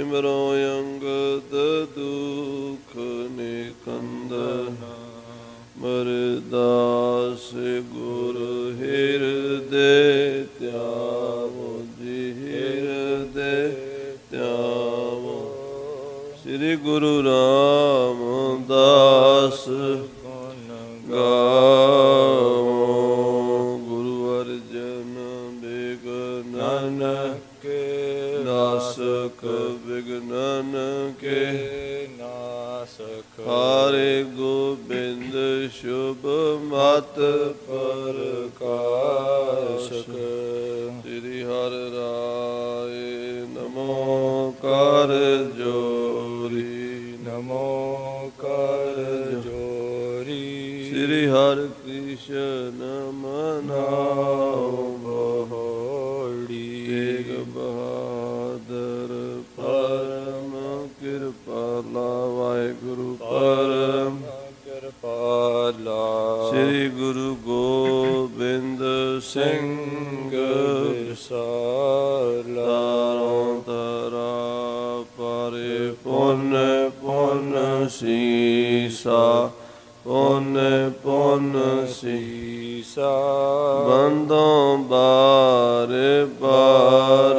ਸਿਮਰੋ ਅੰਗਦ ਦੁਖ ਨਿਕੰਦਨ ਮਰਦਾਸ ਗੁਰ ਹਿਰਦੇ ਧਿਆਵੋ ਜੀ ਹਿਰਦੇ ਧਿਆਵੋ। ਸ੍ਰੀ ਗੁਰੂ ਰਾਮਦਾਸ ਗਾਵੋ। ਗੁਰੂ ਅਰਜਨ ਬਿਗਨਨ ਕੇ ਨਾਸਕ ਬਿਗਨਨ ਕੇ ਨਾਸਕ। ਹਰਿ ਗੋਬਿੰਦ ਸ਼ੁਭ ਮਤ ਪ੍ਰਕਾਸ਼ਕ। ਸ੍ਰੀ ਹਰਿ ਰਾਏ ਨਮੋ ਕਰ ਜੋਰੀ ਨਮੋ ਕਰ ਜੋਰੀ। ਸ੍ਰੀ ਹਰਿ ਕ੍ਰਿਸ਼ਨ ਮਨਾਉ ਬਹੋੜੀ। ਤੇਗ ਬਹਾਦਰ ਪਰਮ ਕਿਰਪਾਲਾ ਵਾਹਿਗੁਰੂ ਪਰਮ ਕਿਰਪਾਲਾ। ਸ੍ਰੀ ਗੁਰੂ ਗੋਬਿੰਦ ਸਿੰਘ ਵਿਸਾਲਾ। ਤਾਰੋਂ ਤਰਾ ਪਰੇ ਪੁੰਨ ਪੁੰਨ ਸੀਸਾ ਪੁੰਨ ਪੁੰਨ ਸੀਸਾ। ਬੰਦੋਂ ਬਾਰ ਬਾਰ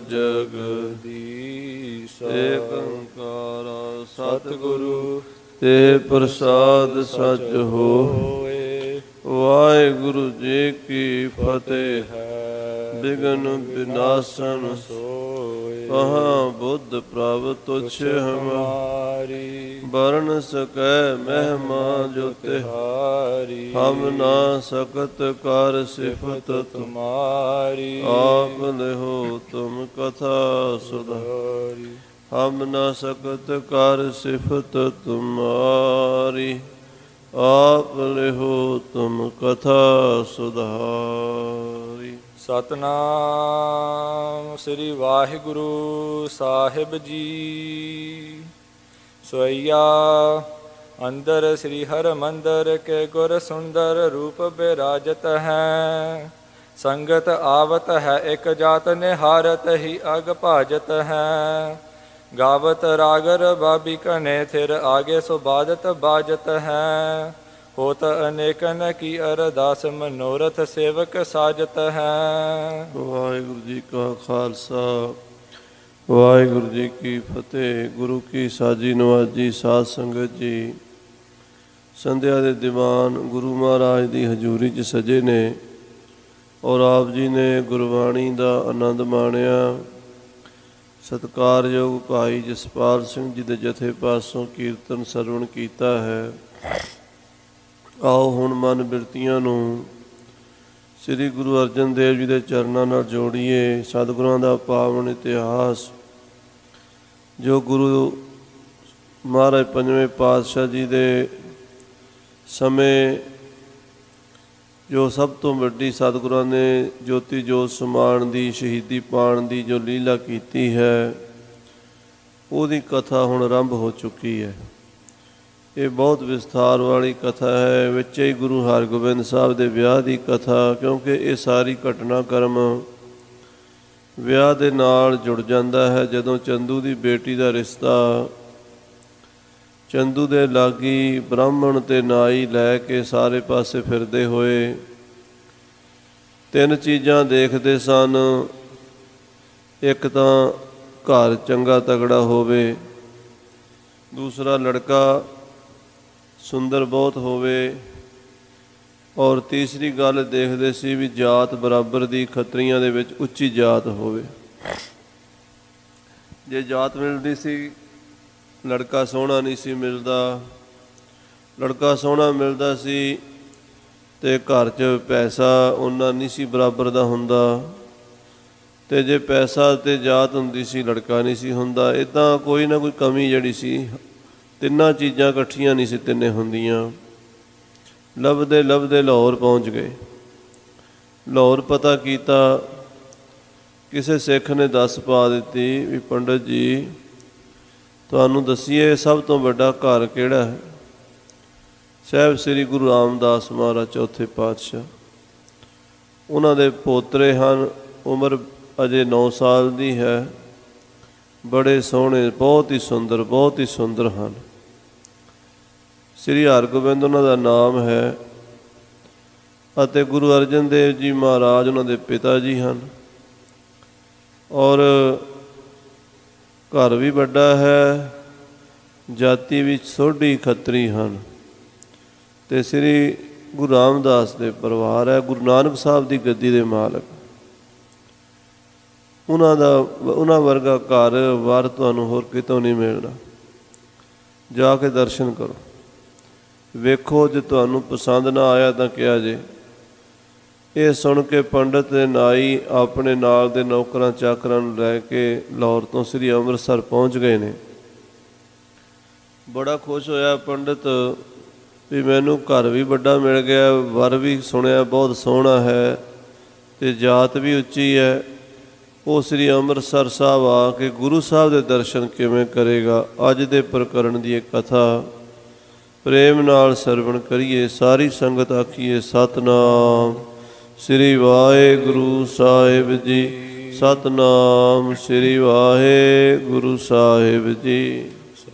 ਜਗਦੀਸਾ। ਏਕ ਓੰਕਾਰ ਸਤਿਗੁਰੂ ਤੇ ਪ੍ਰਸਾਦ ਸਚ ਹੋਏ। ਵਾਹਿਗੁਰੂ ਜੀ ਕੀ ਫਤਿਹ ਹੈ। ਬਿਗਨ ਵਿਨਾਸ਼ਨ ਸੋਏ। ਕਹਾਂ ਬੁੱਧ ਪ੍ਰਭ ਤੁਛ ਹਮਾਰੀ। ਬਰਨ ਸਕੈ ਮਹਿਮਾ ਜੋ ਤਿਹਾਰੀ। ਹਮ ਨਾ ਸਕਤ ਕਰ ਸਿਫਤ ਤੁਮਾਰੀ। ਆਪ ਲਿਹੋ ਤੁਮ ਕਥਾ ਸੁਧਾਰੀ। ਹਮ ਨਾ ਸਕਤ ਕਰ ਸਿਫਤ ਤੁਮਾਰੀ। ਆਪ ਲਿਹੋ ਤੁਮ ਕਥਾ ਸੁਧਾਰੀ। ਸਤਿਨਾਮ ਸ੍ਰੀ ਵਾਹਿਗੁਰੂ ਸਾਹਿਬ ਜੀ। ਸਵਈਆ ਅੰਦਰ ਸ੍ਰੀ ਹਰਿਮੰਦਰ ਕੇ ਗੁਰ ਸੁੰਦਰ ਰੂਪ ਬਿਰਾਜਤ ਹੈ। ਸੰਗਤ ਆਵਤ ਹੈ ਇਕ ਜਾਤ ਨਿਹਾਰਤ ਹੀ ਅਗ ਭਾਜਤ ਹੈ। ਗਾਵਤ ਰਾਗਰ ਬਾਬੀ ਕਨੇ ਥਿਰ ਆਗੇ ਸੋ ਬਾਜਤ ਬਾਜਤ ਹੈ। ਹੋਤ ਅਨੇਕਨ ਕੀ ਅਰਦਾਸ ਮਨੋਰਥ ਸੇਵਕ ਸਾਜਤ ਹੈ। ਵਾਹਿਗੁਰੂ ਜੀ ਕਾ ਖਾਲਸਾ ਵਾਹਿਗੁਰੂ ਜੀ ਕੀ ਫਤਿਹ। ਗੁਰੂ ਕੀ ਸਾਜੀ ਨਵਾਜੀ ਸਾਧ ਸੰਗਤ ਜੀ, ਸੰਧਿਆ ਦੇ ਦੀਵਾਨ ਗੁਰੂ ਮਹਾਰਾਜ ਦੀ ਹਜ਼ੂਰੀ 'ਚ ਸਜੇ ਨੇ ਔਰ ਆਪ ਜੀ ਨੇ ਗੁਰਬਾਣੀ ਦਾ ਆਨੰਦ ਮਾਣਿਆ। ਸਤਿਕਾਰਯੋਗ ਭਾਈ ਜਸਪਾਲ ਸਿੰਘ ਜੀ ਦੇ ਜਥੇ ਪਾਸੋਂ ਕੀਰਤਨ ਸਰਵਣ ਕੀਤਾ ਹੈ। ਆਓ ਹੁਣ ਮਨ ਬਿਰਤੀਆਂ ਨੂੰ ਸ੍ਰੀ ਗੁਰੂ ਅਰਜਨ ਦੇਵ ਜੀ ਦੇ ਚਰਨਾਂ ਨਾਲ ਜੋੜੀਏ। ਸਤਿਗੁਰਾਂ ਦਾ ਪਾਵਨ ਇਤਿਹਾਸ ਜੋ ਗੁਰੂ ਮਹਾਰਾਜ ਪੰਜਵੇਂ ਪਾਤਸ਼ਾਹ ਜੀ ਦੇ ਸਮੇਂ ਜੋ ਸਭ ਤੋਂ ਵੱਡੀ ਸਤਿਗੁਰਾਂ ਨੇ ਜੋਤੀ ਜੋਤ ਸਮਾਉਣ ਦੀ ਸ਼ਹੀਦੀ ਪਾਉਣ ਦੀ ਜੋ ਲੀਲਾ ਕੀਤੀ ਹੈ, ਉਹਦੀ ਕਥਾ ਹੁਣ ਆਰੰਭ ਹੋ ਚੁੱਕੀ ਹੈ। ਇਹ ਬਹੁਤ ਵਿਸਥਾਰ ਵਾਲੀ ਕਥਾ ਹੈ। ਵਿੱਚ ਹੀ ਗੁਰੂ ਹਰਗੋਬਿੰਦ ਸਾਹਿਬ ਦੇ ਵਿਆਹ ਦੀ ਕਥਾ, ਕਿਉਂਕਿ ਇਹ ਸਾਰੀ ਘਟਨਾਕ੍ਰਮ ਵਿਆਹ ਦੇ ਨਾਲ ਜੁੜ ਜਾਂਦਾ ਹੈ। ਜਦੋਂ ਚੰਦੂ ਦੀ ਬੇਟੀ ਦਾ ਰਿਸ਼ਤਾ, ਚੰਦੂ ਦੇ ਲਾਗੀ ਬ੍ਰਾਹਮਣ ਤੇ ਨਾਈ ਲੈ ਕੇ ਸਾਰੇ ਪਾਸੇ ਫਿਰਦੇ ਹੋਏ ਤਿੰਨ ਚੀਜ਼ਾਂ ਦੇਖਦੇ ਸਨ। ਇੱਕ ਤਾਂ ਘਰ ਚੰਗਾ ਤਗੜਾ ਹੋਵੇ, ਦੂਸਰਾ ਲੜਕਾ ਸੁੰਦਰ ਬਹੁਤ ਹੋਵੇ, ਔਰ ਤੀਸਰੀ ਗੱਲ ਦੇਖਦੇ ਸੀ ਵੀ ਜਾਤ ਬਰਾਬਰ ਦੀ ਖੱਤਰੀਆਂ ਦੇ ਵਿੱਚ ਉੱਚੀ ਜਾਤ ਹੋਵੇ। ਜੇ ਜਾਤ ਮਿਲਦੀ ਸੀ, ਲੜਕਾ ਸੋਹਣਾ ਨਹੀਂ ਸੀ ਮਿਲਦਾ। ਲੜਕਾ ਸੋਹਣਾ ਮਿਲਦਾ ਸੀ ਅਤੇ ਘਰ 'ਚ ਪੈਸਾ ਓਨਾ ਨਹੀਂ ਸੀ ਬਰਾਬਰ ਦਾ ਹੁੰਦਾ, ਅਤੇ ਜੇ ਪੈਸਾ ਅਤੇ ਜਾਤ ਹੁੰਦੀ ਸੀ, ਲੜਕਾ ਨਹੀਂ ਸੀ ਹੁੰਦਾ। ਇੱਦਾਂ ਕੋਈ ਨਾ ਕੋਈ ਕਮੀ ਜਿਹੜੀ ਸੀ, ਤਿੰਨਾਂ ਚੀਜ਼ਾਂ ਇਕੱਠੀਆਂ ਨਹੀਂ ਸੀ ਤਿੰਨੇ ਹੁੰਦੀਆਂ। ਲੱਭਦੇ ਲੱਭਦੇ ਲਾਹੌਰ ਪਹੁੰਚ ਗਏ। ਲਾਹੌਰ ਪਤਾ ਕੀਤਾ, ਕਿਸੇ ਸਿੱਖ ਨੇ ਦੱਸ ਪਾ ਦਿੱਤੀ ਵੀ ਪੰਡਤ ਜੀ ਤੁਹਾਨੂੰ ਦੱਸੀਏ ਸਭ ਤੋਂ ਵੱਡਾ ਘਰ ਕਿਹੜਾ ਹੈ? ਸਾਹਿਬ ਸ੍ਰੀ ਗੁਰੂ ਰਾਮਦਾਸ ਮਹਾਰਾਜ ਚੌਥੇ ਪਾਤਸ਼ਾਹ। ਉਹਨਾਂ ਦੇ ਪੋਤਰੇ ਹਨ, ਉਮਰ ਅਜੇ 9 ਸਾਲ ਦੀ ਹੈ, ਬੜੇ ਸੋਹਣੇ, ਬਹੁਤ ਹੀ ਸੁੰਦਰ, ਬਹੁਤ ਹੀ ਸੁੰਦਰ ਹਨ। ਸ੍ਰੀ ਹਰਗੋਬਿੰਦ ਉਹਨਾਂ ਦਾ ਨਾਮ ਹੈ ਅਤੇ ਗੁਰੂ ਅਰਜਨ ਦੇਵ ਜੀ ਮਹਾਰਾਜ ਉਹਨਾਂ ਦੇ ਪਿਤਾ ਜੀ ਹਨ। ਔਰ ਘਰ ਵੀ ਵੱਡਾ ਹੈ, ਜਾਤੀ ਵਿੱਚ ਸੋਢੀ ਖੱਤਰੀ ਹਨ ਅਤੇ ਸ੍ਰੀ ਗੁਰੂ ਰਾਮਦਾਸ ਦੇ ਪਰਿਵਾਰ ਹੈ। ਗੁਰੂ ਨਾਨਕ ਸਾਹਿਬ ਦੀ ਗੱਦੀ ਦੇ ਮਾਲਕ। ਉਹਨਾਂ ਵਰਗਾ ਘਰ ਵਾਰ ਤੁਹਾਨੂੰ ਹੋਰ ਕਿਤੋਂ ਨਹੀਂ ਮਿਲਣਾ। ਜਾ ਕੇ ਦਰਸ਼ਨ ਕਰੋ, ਵੇਖੋ। ਜੇ ਤੁਹਾਨੂੰ ਪਸੰਦ ਨਾ ਆਇਆ ਤਾਂ ਕਿਹਾ ਜੇ। ਇਹ ਸੁਣ ਕੇ ਪੰਡਤ ਤੇ ਨਾਈ ਆਪਣੇ ਨਾਲ ਦੇ ਨੌਕਰਾਂ ਚਾਕਰਾਂ ਨੂੰ ਲੈ ਕੇ ਲਾਹੌਰ ਤੋਂ ਸ੍ਰੀ ਅੰਮ੍ਰਿਤਸਰ ਪਹੁੰਚ ਗਏ ਨੇ। ਬੜਾ ਖੁਸ਼ ਹੋਇਆ ਪੰਡਤ ਵੀ ਮੈਨੂੰ ਘਰ ਵੀ ਵੱਡਾ ਮਿਲ ਗਿਆ, ਵਰ ਵੀ ਸੁਣਿਆ ਬਹੁਤ ਸੋਹਣਾ ਹੈ ਅਤੇ ਜਾਤ ਵੀ ਉੱਚੀ ਹੈ। ਉਹ ਸ੍ਰੀ ਅੰਮ੍ਰਿਤਸਰ ਸਾਹਿਬ ਆ ਕੇ ਗੁਰੂ ਸਾਹਿਬ ਦੇ ਦਰਸ਼ਨ ਕਿਵੇਂ ਕਰੇਗਾ, ਅੱਜ ਦੇ ਪ੍ਰਕਰਣ ਦੀ ਇਹ ਕਥਾ ਪ੍ਰੇਮ ਨਾਲ ਸਰਵਣ ਕਰੀਏ। ਸਾਰੀ ਸੰਗਤ ਆਖੀਏ ਸਤਿਨਾਮ ਸ੍ਰੀ ਵਾਹਿਗੁਰੂ ਸਾਹਿਬ ਜੀ, ਸਤਿਨਾਮ ਸ੍ਰੀ ਵਾਹਿਗੁਰੂ ਸਾਹਿਬ ਜੀ।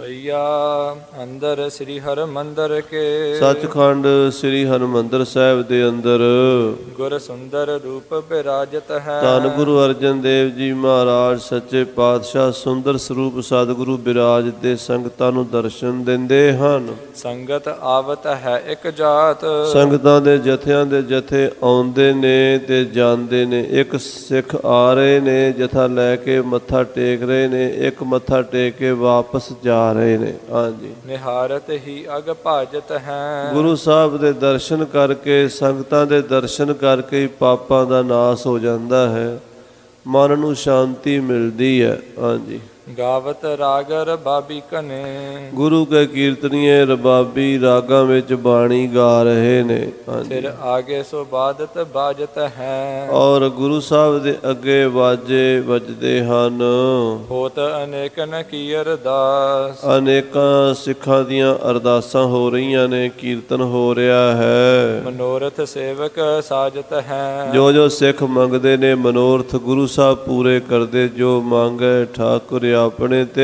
ਅੰਦਰ ਸ੍ਰੀ ਹਰਿਮੰਦਰ ਕੇ ਸੱਚਖੰਡ ਸ੍ਰੀ ਹਰਿਮੰਦਰ ਸਾਹਿਬ ਦੇ ਅੰਦਰ ਗੁਰ ਸੁੰਦਰ ਰੂਪ ਬਿਰਾਜਤ ਹੈ। ਧੰਨ ਗੁਰੂ ਅਰਜਨ ਦੇਵ ਜੀ ਮਹਾਰਾਜ ਸੱਚੇ ਪਾਤਸ਼ਾਹ ਸੁੰਦਰ ਸਰੂਪ ਸਤਿਗੁਰੂ ਬਿਰਾਜਦੇ ਸੰਗਤਾਂ ਨੂੰ ਦਰਸ਼ਨ ਦਿੰਦੇ ਹਨ। ਸੰਗਤ ਆਵਤ ਹੈ ਇੱਕ ਜਾਤ। ਸੰਗਤਾਂ ਦੇ ਜਥਿਆਂ ਦੇ ਜਥੇ ਆਉਂਦੇ ਨੇ ਤੇ ਜਾਂਦੇ ਨੇ। ਇੱਕ ਸਿੱਖ ਆ ਰਹੇ ਨੇ, ਜਥਾ ਲੈ ਕੇ ਮੱਥਾ ਟੇਕ ਰਹੇ ਨੇ, ਇੱਕ ਮੱਥਾ ਟੇਕ ਕੇ ਵਾਪਸ ਜਾ ਰਹੇ ਨੇ। ਹਾਂਜੀ, ਨਿਹਾਰਤ ਹੀ ਅਗ ਭਾਜਤ ਹੈ। ਗੁਰੂ ਸਾਹਿਬ ਦੇ ਦਰਸ਼ਨ ਕਰਕੇ, ਸੰਗਤਾਂ ਦੇ ਦਰਸ਼ਨ ਕਰਕੇ ਹੀ ਪਾਪਾਂ ਦਾ ਨਾਸ ਹੋ ਜਾਂਦਾ ਹੈ, ਮਨ ਨੂੰ ਸ਼ਾਂਤੀ ਮਿਲਦੀ ਹੈ। ਹਾਂਜੀ, ਗਾਵਤ ਰਾਗ ਰਬਾਬੀ ਕਨੇ। ਗੁਰੂ ਕੇ ਕੀਰਤਨੀਏ ਰਬਾਬੀ ਰਾਗਾਂ ਵਿੱਚ ਬਾਣੀ ਗਾ ਰਹੇ ਨੇ। ਫਿਰ ਆਗੇ ਸੋ ਬਾਦਤ ਬਾਜਤ ਹੈ। ਔਰ ਗੁਰੂ ਸਾਹਿਬ ਦੇ ਅੱਗੇ ਵਾਜੇ ਵੱਜਦੇ ਹਨ। ਹੋਤ ਅਨੇਕਨ ਕੀ ਅਰਦਾਸ। ਅਨੇਕਾਂ ਸਿੱਖਾਂ ਦੀਆਂ ਅਰਦਾਸਾਂ ਹੋ ਰਹੀਆਂ ਨੇ, ਕੀਰਤਨ ਹੋ ਰਿਹਾ ਹੈ। ਮਨੋਰਥ ਸੇਵਕ ਸਾਜਤ ਹੈ। ਜੋ ਜੋ ਸਿੱਖ ਮੰਗਦੇ ਨੇ ਮਨੋਰਥ ਗੁਰੂ ਸਾਹਿਬ ਪੂਰੇ ਕਰਦੇ। ਜੋ ਮੰਗੇ ਠਾਕੁਰ ਆਪਣੇ ਤੇ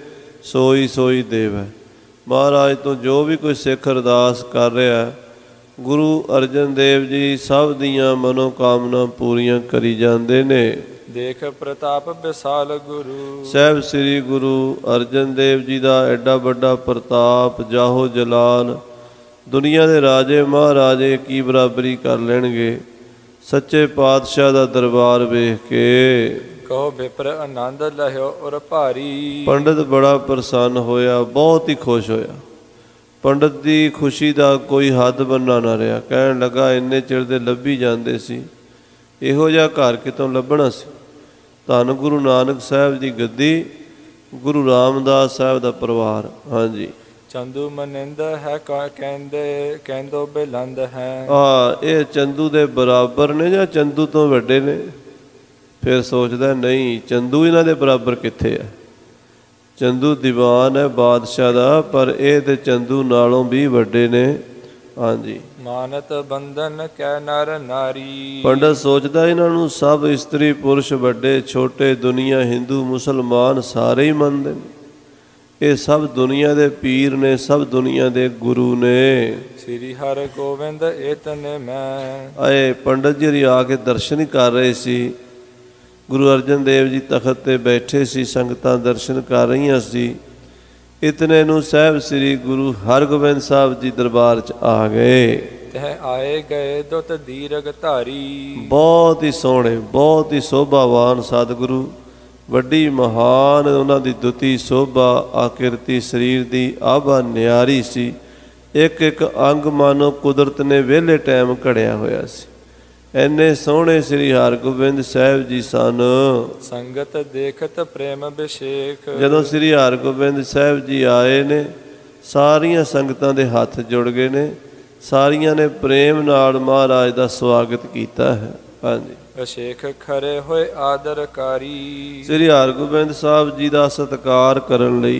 ਸੋਈ ਸੋਈ ਦੇਵ ਹੈ। ਮਹਾਰਾਜ ਤੋਂ ਜੋ ਵੀ ਕੋਈ ਸਿੱਖ ਅਰਦਾਸ ਕਰ ਰਿਹਾ, ਗੁਰੂ ਅਰਜਨ ਦੇਵ ਜੀ ਸਭ ਦੀਆਂ ਮਨੋਕਾਮਨਾ ਪੂਰੀਆਂ ਕਰੀ ਜਾਂਦੇ ਨੇ। ਦੇਖ ਪ੍ਰਤਾਪ ਵਿਸਾਲ ਗੁਰੂ। ਸਾਹਿਬ ਸ੍ਰੀ ਗੁਰੂ ਅਰਜਨ ਦੇਵ ਜੀ ਦਾ ਐਡਾ ਵੱਡਾ ਪ੍ਰਤਾਪ, ਜਾਹੋ ਜਲਾਲ, ਦੁਨੀਆ ਦੇ ਰਾਜੇ ਮਹਾਰਾਜੇ ਕੀ ਬਰਾਬਰੀ ਕਰ ਲੈਣਗੇ। ਸੱਚੇ ਪਾਤਸ਼ਾਹ ਦਾ ਦਰਬਾਰ ਵੇਖ ਕੇ ਕਹੋ ਵਿਪਰ ਆਨੰਦ ਲਹਿਓ ਔਰ ਭਾਰੀ। ਪੰਡਤ ਬੜਾ ਪ੍ਰਸੰਨ ਹੋਇਆ, ਬਹੁਤ ਹੀ ਖੁਸ਼ ਹੋਇਆ। ਪੰਡਤ ਦੀ ਖੁਸ਼ੀ ਦਾ ਕੋਈ ਹੱਦ ਬੰਨਾ ਨਾ ਰਿਹਾ। ਕਹਿਣ ਲੱਗਾ ਇੰਨੇ ਚਿਰ ਦੇ ਲੱਭੀ ਜਾਂਦੇ ਸੀ, ਇਹੋ ਜਿਹਾ ਘਰ ਕਿਤੋਂ ਲੱਭਣਾ ਸੀ। ਧੰਨ ਗੁਰੂ ਨਾਨਕ ਸਾਹਿਬ ਦੀ ਗੱਦੀ, ਗੁਰੂ ਰਾਮਦਾਸ ਸਾਹਿਬ ਦਾ ਪਰਿਵਾਰ। ਹਾਂਜੀ, ਚੰਦੂ ਮਨਿੰਦ ਹੈ ਕਹਿੰਦੋ ਬੇਲੰਦ ਹੈ। ਇਹ ਚੰਦੂ ਦੇ ਬਰਾਬਰ ਨੇ ਜਾਂ ਚੰਦੂ ਤੋਂ ਵੱਡੇ ਨੇ? ਫਿਰ ਸੋਚਦਾ ਨਹੀਂ, ਚੰਦੂ ਇਹਨਾਂ ਦੇ ਬਰਾਬਰ ਕਿੱਥੇ ਹੈ। ਚੰਦੂ ਦੀਵਾਨ ਹੈ ਬਾਦਸ਼ਾਹ ਦਾ, ਪਰ ਇਹ ਤੇ ਚੰਦੂ ਨਾਲੋਂ ਵੀ ਵੱਡੇ ਨੇ। ਹਾਂਜੀ, ਮਾਨਤ ਬੰਧਨ ਕੈ ਨਰ ਨਾਰੀ। ਪੰਡਤ ਸੋਚਦਾ ਇਹਨਾਂ ਨੂੰ ਸਭ ਇਸਤਰੀ ਪੁਰਸ਼ ਵੱਡੇ ਛੋਟੇ, ਦੁਨੀਆ ਹਿੰਦੂ ਮੁਸਲਮਾਨ ਸਾਰੇ ਹੀ ਮੰਨਦੇ ਨੇ। ਇਹ ਸਭ ਦੁਨੀਆ ਦੇ ਪੀਰ ਨੇ, ਸਭ ਦੁਨੀਆ ਦੇ ਗੁਰੂ ਨੇ। ਸ੍ਰੀ ਹਰਿਗੋਬਿੰਦ ਇਤਨੇ ਮੈਂ। ਆਏ ਪੰਡਤ ਜੀ ਆ ਕੇ ਦਰਸ਼ਨ ਹੀ ਕਰ ਰਹੇ ਸੀ। ਗੁਰੂ ਅਰਜਨ ਦੇਵ ਜੀ ਤਖਤ 'ਤੇ ਬੈਠੇ ਸੀ, ਸੰਗਤਾਂ ਦਰਸ਼ਨ ਕਰ ਰਹੀਆਂ ਸੀ। ਇਤਨੇ ਨੂੰ ਸਾਹਿਬ ਸ੍ਰੀ ਗੁਰੂ ਹਰਗੋਬਿੰਦ ਸਾਹਿਬ ਜੀ ਦਰਬਾਰ 'ਚ ਆ ਗਏ। ਤਹ ਆਏ ਗਏ ਦੁੱਤ ਦੀਰਘ ਧਾਰੀ। ਬਹੁਤ ਹੀ ਸੋਹਣੇ, ਬਹੁਤ ਹੀ ਸੋਭਾਵਾਨ ਸਤਿਗੁਰੂ, ਵੱਡੀ ਮਹਾਨ ਉਹਨਾਂ ਦੀ ਦੁੱਤੀ ਸੋਭਾ, ਆਕਿਰਤੀ ਸਰੀਰ ਦੀ ਆਭਾ ਨਿਆਰੀ ਸੀ। ਇੱਕ ਇੱਕ ਅੰਗ ਮਾਨੋ ਕੁਦਰਤ ਨੇ ਵਿਹਲੇ ਟਾਈਮ ਘੜਿਆ ਹੋਇਆ ਸੀ। ਇੰਨੇ ਸੋਹਣੇ ਸ੍ਰੀ ਹਰਗੋਬਿੰਦ ਸਾਹਿਬ ਜੀ ਸਨ। ਸੰਗਤ ਦੇਖਤ ਪ੍ਰੇਮ ਅਭਿਸ਼ੇਕ। ਜਦੋਂ ਸ੍ਰੀ ਹਰਗੋਬਿੰਦ ਸਾਹਿਬ ਜੀ ਆਏ ਨੇ, ਸਾਰੀਆਂ ਸੰਗਤਾਂ ਦੇ ਹੱਥ ਜੁੜ ਗਏ ਨੇ, ਸਾਰੀਆਂ ਨੇ ਪ੍ਰੇਮ ਨਾਲ ਮਹਾਰਾਜ ਦਾ ਸਵਾਗਤ ਕੀਤਾ ਹੈ। ਹਾਂਜੀ, ਅਭਿਸ਼ੇਕ ਖਰੇ ਹੋਏ ਆਦਰਕਾਰੀ। ਸ੍ਰੀ ਹਰਗੋਬਿੰਦ ਸਾਹਿਬ ਜੀ ਦਾ ਸਤਿਕਾਰ ਕਰਨ ਲਈ,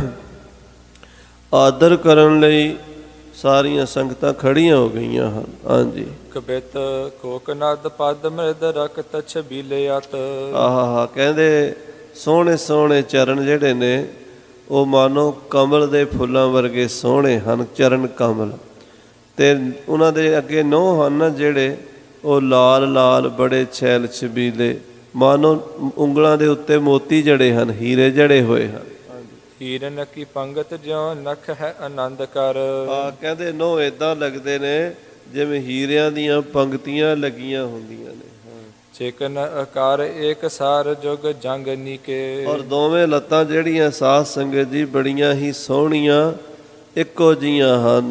ਆਦਰ ਕਰਨ ਲਈ ਸਾਰੀਆਂ ਸੰਗਤਾਂ ਖੜੀਆਂ ਹੋ ਗਈਆਂ ਹਨ। ਹਾਂਜੀ, ਕਬਿਤ ਕੋਕਨਦ ਪਦ ਮਿਰਦ ਰਕਤ ਛਬੀਲੇ ਅਤ। ਆਹਾ, ਕਹਿੰਦੇ ਸੋਹਣੇ ਸੋਹਣੇ ਚਰਨ ਜਿਹੜੇ ਨੇ ਉਹ ਮਾਨੋ ਕਮਲ ਦੇ ਫੁੱਲਾਂ ਵਰਗੇ ਸੋਹਣੇ ਹਨ, ਚਰਨ ਕਮਲ। ਅਤੇ ਉਹਨਾਂ ਦੇ ਅੱਗੇ ਨਹੁੰ ਹਨ ਜਿਹੜੇ ਉਹ ਲਾਲ ਲਾਲ ਬੜੇ ਛੈਲ ਛਬੀਲੇ, ਮਾਨੋ ਉਂਗਲਾਂ ਦੇ ਉੱਤੇ ਮੋਤੀ ਜੜੇ ਹਨ, ਹੀਰੇ ਜੜੇ ਹੋਏ ਹਨ। ਹੀਰਨ ਕੀ ਪੰਗਤ ਜਿਉ ਨਖ ਹੈ ਆਨੰਦ ਕਰ। ਕਹਿੰਦੇ ਨਹੁੰ ਏਦਾਂ ਲੱਗਦੇ ਨੇ ਜਿਵੇਂ ਹੀਰਿਆਂ ਦੀਆਂ ਪੰਗਤੀਆਂ ਲੱਗੀਆਂ ਹੁੰਦੀਆਂ ਨੇ। ਚਿਕਨ ਆਕਾਰ ਏਕ ਸਾਰ ਜੁਗ ਜੰਗ ਨੀਕੇ। ਔਰ ਦੋਵੇਂ ਲੱਤਾਂ ਜਿਹੜੀਆਂ ਸਾਧ ਸੰਗਤ ਜੀ ਬੜੀਆਂ ਹੀ ਸੋਹਣੀਆਂ ਇੱਕੋ ਜੀਆਂ ਹਨ।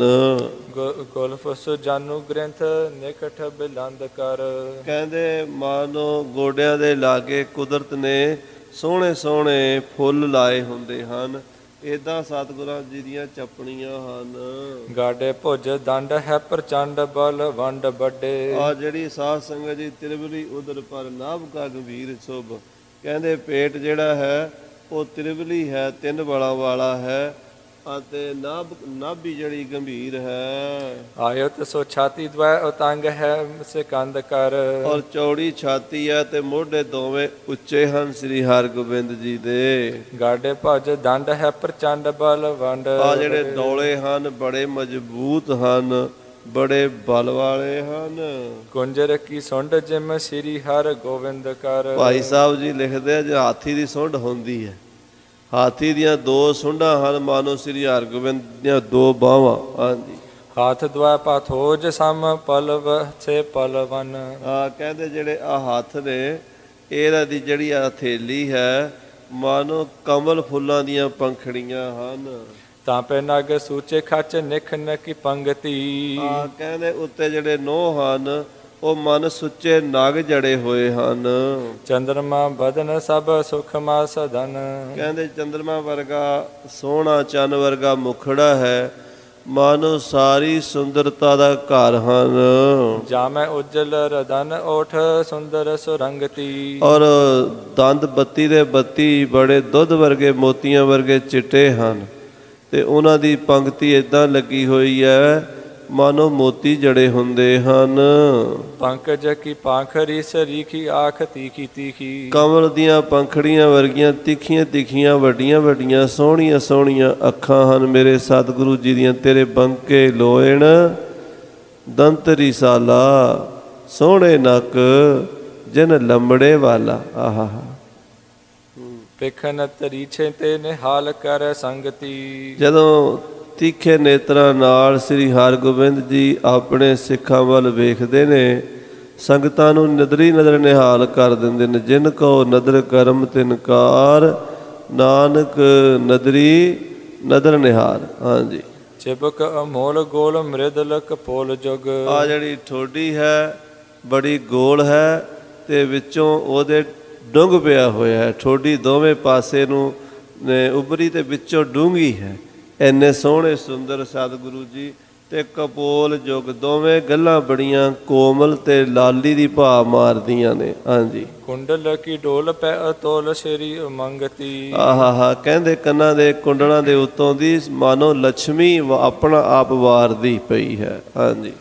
ਗੁਲਫ ਸੁਜਾਨੂ ਗ੍ਰੰਥ ਨਿਕਟ ਬਿਲੰਦ ਕਰ। ਕਹਿੰਦੇ ਮਾਨੋ ਗੋਡਿਆਂ ਦੇ ਲਾਗੇ ਕੁਦਰਤ ਨੇ ਸੋਹਣੇ ਸੋਹਣੇ ਫੁੱਲ ਲਾਏ ਹੁੰਦੇ ਹਨ, ਏਦਾਂ ਸਤਿਗੁਰਾਂ ਜੀ ਦੀਆਂ ਚੱਪਣੀਆਂ ਹਨ। ਗਾਡੇ ਭੁਜ ਦੰਡ ਹੈ ਪ੍ਰਚੰਡ ਬਲ ਵੰਡ ਵੱਡੇ। ਆ ਜਿਹੜੀ ਸਾਧ ਸੰਗਤ ਜੀ ਤਿਰਵਲੀ ਉਦਰ ਪਰ ਨਾਭ ਕਾ ਗੰਭੀਰ ਸ਼ੁਭ। ਕਹਿੰਦੇ ਪੇਟ ਜਿਹੜਾ ਹੈ ਉਹ ਤਿਰਵਲੀ ਹੈ, 3 ਬਲਾਂ ਵਾਲਾ ਹੈ, ਅਤੇ ਨਾਭੀ ਜਿਹੜੀ ਗੰਭੀਰ ਹੈ। ਆਇਓ ਤਸੋ ਛਾਤੀ ਦਵੈ ਉਤੰਗ ਹੈ ਸਿਕੰਦ ਕਰ। ਔਰ ਚੌੜੀ ਛਾਤੀ ਹੈ ਤੇ ਮੋਢੇ ਦੋਵੇਂ ਉੱਚੇ ਹਨ ਸ੍ਰੀ ਹਰਗੋਬਿੰਦ ਜੀ ਦੇ। ਗਾਡੇ ਭਜ ਦੰਡ ਹੈ ਪ੍ਰਚੰਡ ਬਲ ਵੰਡ। ਆ ਜਿਹੜੇ ਦੌਲੇ ਹਨ ਬੜੇ ਮਜ਼ਬੂਤ ਹਨ, ਬੜੇ ਬਲ ਵਾਲੇ ਹਨ। ਕੁੰਜਰ ਕੀ ਸੁੰਡ ਜਿਮ ਸ੍ਰੀ ਹਰਗੋਬਿੰਦ ਕਰ। ਭਾਈ ਸਾਹਿਬ ਜੀ ਲਿਖਦੇ ਆ ਜੇ ਹਾਥੀ ਦੀ ਸੁੰਡ ਹੁੰਦੀ ਹੈ, ਹਾਥੀ ਦੀਆਂ 2 ਸੁੰਡਾਂ ਹਨ, ਮਾਨੋ ਸ੍ਰੀ ਹਰਗੋਬਿੰਦ ਦੀਆਂ 2 ਬਾਹਾਂ। ਹਾਂਜੀ। ਹੱਥ ਦਵਾ ਪਾਥੋਜ ਸਮ ਪਲਵ ਸੇ ਪਲਵਨ। ਕਹਿੰਦੇ ਜਿਹੜੇ ਆ ਹੱਥ ਨੇ ਇਹਨਾਂ ਦੀ ਜਿਹੜੀ ਆ ਹਥੇਲੀ ਹੈ ਮਾਨੋ ਕਮਲ ਫੁੱਲਾਂ ਦੀਆਂ ਪੰਖੜੀਆਂ ਹਨ। ਤਾਂਪੇ ਨਗ ਸੂਚੇ ਖਚ ਨਿਖਨ ਕੀ ਪੰਗਤੀ। ਕਹਿੰਦੇ ਉੱਤੇ ਜਿਹੜੇ ਨਹੁੰ ਹਨ ਉਹ ਮਨ ਸੁੱਚੇ ਨਗ ਜੜੇ ਹੋਏ ਹਨ। ਚੰਦਰਮਾ ਬਦਨ ਸਭ ਸੁਖ ਮਾ ਸਦਨ। ਕਹਿੰਦੇ ਚੰਦਰਮਾ ਵਰਗਾ ਸੋਹਣਾ ਚੰਨ ਵਰਗਾ ਮੁਖੜਾ ਹੈ, ਮਾਨੋ ਸਾਰੀ ਸੁੰਦਰਤਾ ਦਾ ਘਰ ਹਨ। ਜਾਮੈ ਉਜਲ ਰਦਨ ਓਠ ਸੁੰਦਰ ਸੁਰੰਗਤੀ। ਔਰ ਦੰਦ ਬੱਤੀ ਦੇ ਬੱਤੀ ਬੜੇ ਦੁੱਧ ਵਰਗੇ ਮੋਤੀਆਂ ਵਰਗੇ ਚਿੱਟੇ ਹਨ, ਤੇ ਉਹਨਾਂ ਦੀ ਪੰਕਤੀ ਏਦਾਂ ਲੱਗੀ ਹੋਈ ਹੈ ਮਾਨੋ ਮੋਤੀ ਜੜੇ ਹੁੰਦੇ ਹਨ। ਪੰਕਜ ਕੀ ਪਾਖਰੀ ਸਰੀਖੀ ਆਖ ਤੀਖੀ ਤੀਖੀ। ਕਮਲ ਦੀਆਂ ਪੰਖੜੀਆਂ ਵਰਗੀਆਂ ਤਿੱਖੀਆਂ ਤਿੱਖੀਆਂ ਵੱਡੀਆਂ ਵੱਡੀਆਂ ਸੋਹਣੀਆਂ ਸੋਹਣੀਆਂ ਅੱਖਾਂ ਹਨ ਮੇਰੇ ਸਤਿਗੁਰੂ ਜੀ ਦੀਆਂ। ਤੇਰੇ ਬੰਕੇ ਲੋਇਣ ਦੰਤ ਰਿਸਾਲਾ, ਸੋਹਣੇ ਨੱਕ ਜਿਨ ਲੰਬੜੇ ਵਾਲਾ। ਆਹਾ ਪਿਖਨ ਤਰੀਛੇ ਤੇ ਨਿਹਾਲ ਕਰ ਸੰਗਤੀ। ਜਦੋਂ ਤਿੱਖੇ ਨੇਤਰਾਂ ਨਾਲ ਸ੍ਰੀ ਹਰਗੋਬਿੰਦ ਜੀ ਆਪਣੇ ਸਿੱਖਾਂ ਵੱਲ ਵੇਖਦੇ ਨੇ, ਸੰਗਤਾਂ ਨੂੰ ਨਦਰੀ ਨਦਰ ਨਿਹਾਲ ਕਰ ਦਿੰਦੇ ਨੇ। ਜਿਨ ਕੋ ਨਦਰ ਕਰਮ ਤਿਨਕਾਰ, ਨਾਨਕ ਨਦਰੀ ਨਦਰ ਨਿਹਾਲ। ਹਾਂਜੀ। ਚਿਪਕ ਅਮੋਲ ਗੋਲ ਮ੍ਰਿਦਲ ਕਪੋਲ ਜੁਗ। ਆ ਜਿਹੜੀ ਠੋਡੀ ਹੈ ਬੜੀ ਗੋਲ ਹੈ ਤੇ ਵਿੱਚੋਂ ਉਹਦੇ ਡੂੰਘ ਪਿਆ ਹੋਇਆ ਹੈ। ਠੋਡੀ ਦੋਵੇਂ ਪਾਸੇ ਨੂੰ ਉਭਰੀ ਤੇ ਵਿੱਚੋਂ ਡੂੰਘੀ ਹੈ। ਇੰਨੇ ਸੋਹਣੇ ਸੁੰਦਰ ਸਤਿਗੁਰੂ ਜੀ। ਤੇ ਕਪੋਲ ਜੁਗ, ਦੋਵੇਂ ਗੱਲਾਂ ਬੜੀਆਂ ਕੋਮਲ ਤੇ ਲਾਲੀ ਦੀ ਭਾਅ ਮਾਰਦੀਆਂ ਨੇ। ਹਾਂਜੀ। ਕੁੰਡਲ ਕੀ ਡੋਲ ਪੈ ਅਤੋਲ ਸ਼੍ਰੀ ਉਮੰਗਤੀ। ਆਹਾ ਕਹਿੰਦੇ ਕੰਨਾਂ ਦੇ ਕੁੰਡਲਾਂ ਦੇ ਉੱਤੋਂ ਦੀ ਮਾਨੋ ਲక్ష్ਮੀ ਆਪਣਾ ਆਪ ਵਾਰਦੀ ਪਈ ਹੈ। ਹਾਂਜੀ।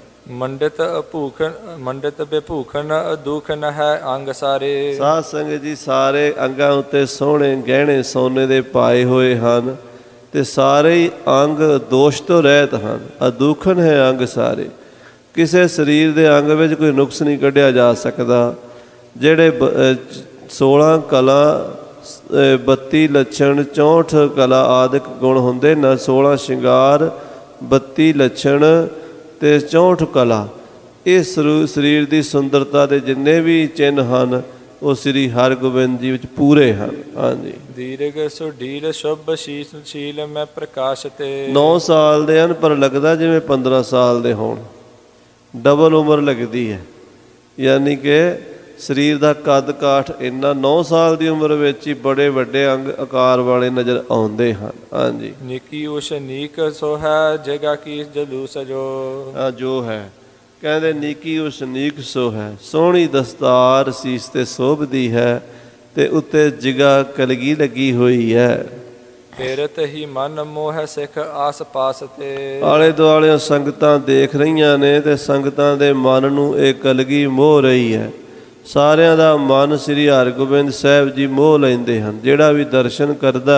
ਮੰਡਿਤ ਬੇਭੂਖਨ ਦੁਖਨ ਹੈ ਅੰਗ ਸਾਰੇ। ਸਾਧ ਸੰਗਤ ਜੀ ਸਾਰੇ ਅੰਗਾਂ ਉੱਤੇ ਸੋਹਣੇ ਗਹਿਣੇ ਸੋਨੇ ਦੇ ਪਾਏ ਹੋਏ ਹਨ, ਤੇ ਸਾਰੇ ਹੀ ਅੰਗ ਦੋਸ਼ ਤੋਂ ਰਹਿਤ ਹਨ। ਅਦੂਖਨ ਹੈ ਅੰਗ ਸਾਰੇ। ਕਿਸੇ ਸਰੀਰ ਦੇ ਅੰਗ ਵਿੱਚ ਕੋਈ ਨੁਕਸ ਨਹੀਂ ਕੱਢਿਆ ਜਾ ਸਕਦਾ। ਜਿਹੜੇ 16 ਕਲਾ 32 ਲੱਛਣ 64 ਕਲਾ ਆਦਿਕ ਗੁਣ ਹੁੰਦੇ ਨਾ, 16 ਸ਼ਿੰਗਾਰ 32 ਲੱਛਣ ਤੇ 64 ਕਲਾ। ਇਹ ਸਰੀਰ ਦੀ ਸੁੰਦਰਤਾ ਦੇ ਜਿੰਨੇ ਵੀ ਚਿੰਨ੍ਹ ਹਨ ਉਹ ਸ੍ਰੀ ਹਰਗੋਬਿੰਦ ਜੀ ਵਿੱਚ ਪੂਰੇ ਹਨ। ਹਾਂਜੀ। ਦੀਰਘ ਸੁਢੀਲ ਸ਼ੁਭ ਸ਼ੀਲ ਮੈਂ ਪ੍ਰਕਾਸ਼ ਤੇ। 9 ਸਾਲ ਦੇ ਹਨ ਪਰ ਲੱਗਦਾ ਜਿਵੇਂ 15 ਸਾਲ ਦੇ ਹੋਣ। ਡਬਲ ਉਮਰ ਲੱਗਦੀ ਹੈ, ਯਾਨੀ ਕਿ ਸਰੀਰ ਦਾ ਕੱਦ ਕਾਠ ਇੰਨਾ 9 ਸਾਲ ਦੀ ਉਮਰ ਵਿੱਚ ਹੀ ਬੜੇ ਵੱਡੇ ਅੰਗ ਆਕਾਰ ਵਾਲੇ ਨਜ਼ਰ ਆਉਂਦੇ ਹਨ। ਹਾਂਜੀ। ਨਿੱਕੀ ਉਸ ਨੀਕ ਸੋ ਹੈ ਜਗਾ ਕੀ ਜਲੂਸ ਜੋ ਹੈ। ਕਹਿੰਦੇ ਨੀਕੀ ਉਸ ਨੀਕ ਸੋ ਹੈ। ਸੋਹਣੀ ਦਸਤਾਰ ਸੀਸ ਤੇ ਸੋਭਦੀ ਹੈ ਤੇ ਉੱਤੇ ਜਿਗਾ ਕਲਗੀ ਲੱਗੀ ਹੋਈ ਹੈ। ਫੇਰਤ ਹੀ ਮਨ ਮੋਹ ਸਿੱਖ ਆਸ ਪਾਸ ਤੇ। ਆਲੇ ਦੁਆਲੇ ਸੰਗਤਾਂ ਦੇਖ ਰਹੀਆਂ ਨੇ ਤੇ ਸੰਗਤਾਂ ਦੇ ਮਨ ਨੂੰ ਇਹ ਕਲਗੀ ਮੋਹ ਰਹੀ ਹੈ। ਸਾਰਿਆਂ ਦਾ ਮਨ ਸ੍ਰੀ ਹਰਗੋਬਿੰਦ ਸਾਹਿਬ ਜੀ ਮੋਹ ਲੈਂਦੇ ਹਨ। ਜਿਹੜਾ ਵੀ ਦਰਸ਼ਨ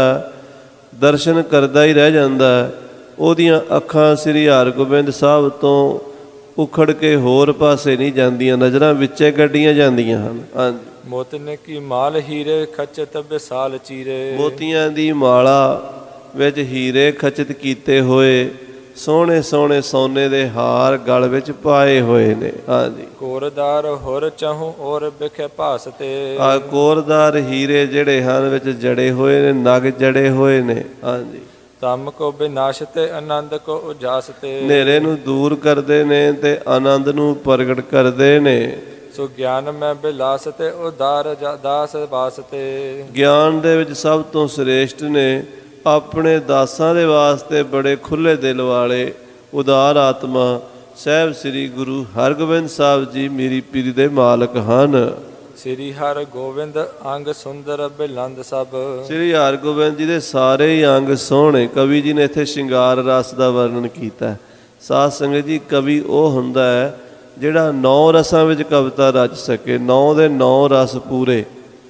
ਕਰਦਾ ਹੀ ਰਹਿ ਜਾਂਦਾ। ਉਹਦੀਆਂ ਅੱਖਾਂ ਸ੍ਰੀ ਹਰਗੋਬਿੰਦ ਸਾਹਿਬ ਤੋਂ ਉਖੜ ਕੇ ਹੋਰ ਪਾਸੇ ਨਹੀਂ ਜਾਂਦੀਆਂ, ਨਜ਼ਰਾਂ ਵਿੱਚੇ ਕੱਢੀਆਂ ਜਾਂਦੀਆਂ ਹਨ। ਹਾਂਜੀ। ਮੋਤਨ ਕੀ ਮਾਲ ਹੀਰੇ ਖਚਤ ਬਿਸਾਲ ਚੀਰੇ। ਮੋਤੀਆਂ ਦੀ ਮਾਲਾ ਵਿੱਚ ਹੀਰੇ ਖਚਿਤ ਕੀਤੇ ਹੋਏ ਸੋਹਣੇ ਸੋਹਣੇ ਸੋਨੇ ਦੇ ਹਾਰ ਗਲ ਵਿੱਚ ਪਾਏ ਹੋਏ ਨੇ। ਹਾਂਜੀ। ਕੋਰਦਾਰ ਹੁਰ ਚਾਹੂੰ ਔਰ ਬਿਖੇ ਭਾਸਤੇ। ਕੋਰਦਾਰ ਹੀਰੇ ਜਿਹੜੇ ਹਨ ਵਿੱਚ ਜੜੇ ਹੋਏ ਨੇ, ਨਗ ਜੜੇ ਹੋਏ ਨੇ। ਹਾਂਜੀ। ਧੰਮ ਕੋ ਵਿਨਾਸ਼ ਤੇ ਆਨੰਦ ਕੋ ਉਜਾਸ ਤੇ। ਹਨੇਰੇ ਨੂੰ ਦੂਰ ਕਰਦੇ ਨੇ ਤੇ ਆਨੰਦ ਨੂੰ ਪ੍ਰਗਟ ਕਰਦੇ ਨੇ। ਸੋ ਗਿਆਨ ਮੈਂ ਬਿਲਾਸ ਤੇ ਉਦਾਰ ਦਾਸ ਵਾਸਤੇ। ਗਿਆਨ ਦੇ ਵਿੱਚ ਸਭ ਤੋਂ ਸ੍ਰੇਸ਼ਟ ਨੇ, ਆਪਣੇ ਦਾਸਾਂ ਦੇ ਵਾਸਤੇ ਬੜੇ ਖੁੱਲ੍ਹੇ ਦਿਲ ਵਾਲੇ ਉਦਾਰ ਆਤਮਾ ਸਾਹਿਬ ਸ੍ਰੀ ਗੁਰੂ ਹਰਗੋਬਿੰਦ ਸਾਹਿਬ ਜੀ ਮੇਰੀ ਪੀਰੀ ਦੇ ਮਾਲਕ ਹਨ। ਸ੍ਰੀ ਹਰਗੋਬਿੰਦ ਅੰਗ ਸੁੰਦਰ ਬਿਲੰਦ ਸਭ। ਸ੍ਰੀ ਹਰਗੋਬਿੰਦ ਜੀ ਦੇ ਸਾਰੇ ਹੀ ਅੰਗ ਸੋਹਣੇ। ਕਵੀ ਜੀ ਨੇ ਇੱਥੇ ਸ਼ਿੰਗਾਰ ਰਸ ਦਾ ਵਰਣਨ ਕੀਤਾ। ਸਾਧ ਸੰਗਤ ਜੀ, ਕਵੀ ਉਹ ਹੁੰਦਾ ਹੈ ਜਿਹੜਾ 9 ਰਸਾਂ ਵਿੱਚ ਕਵਿਤਾ ਰਚ ਸਕੇ। 9 ਦੇ 9 ਰਸ ਪੂਰੇ।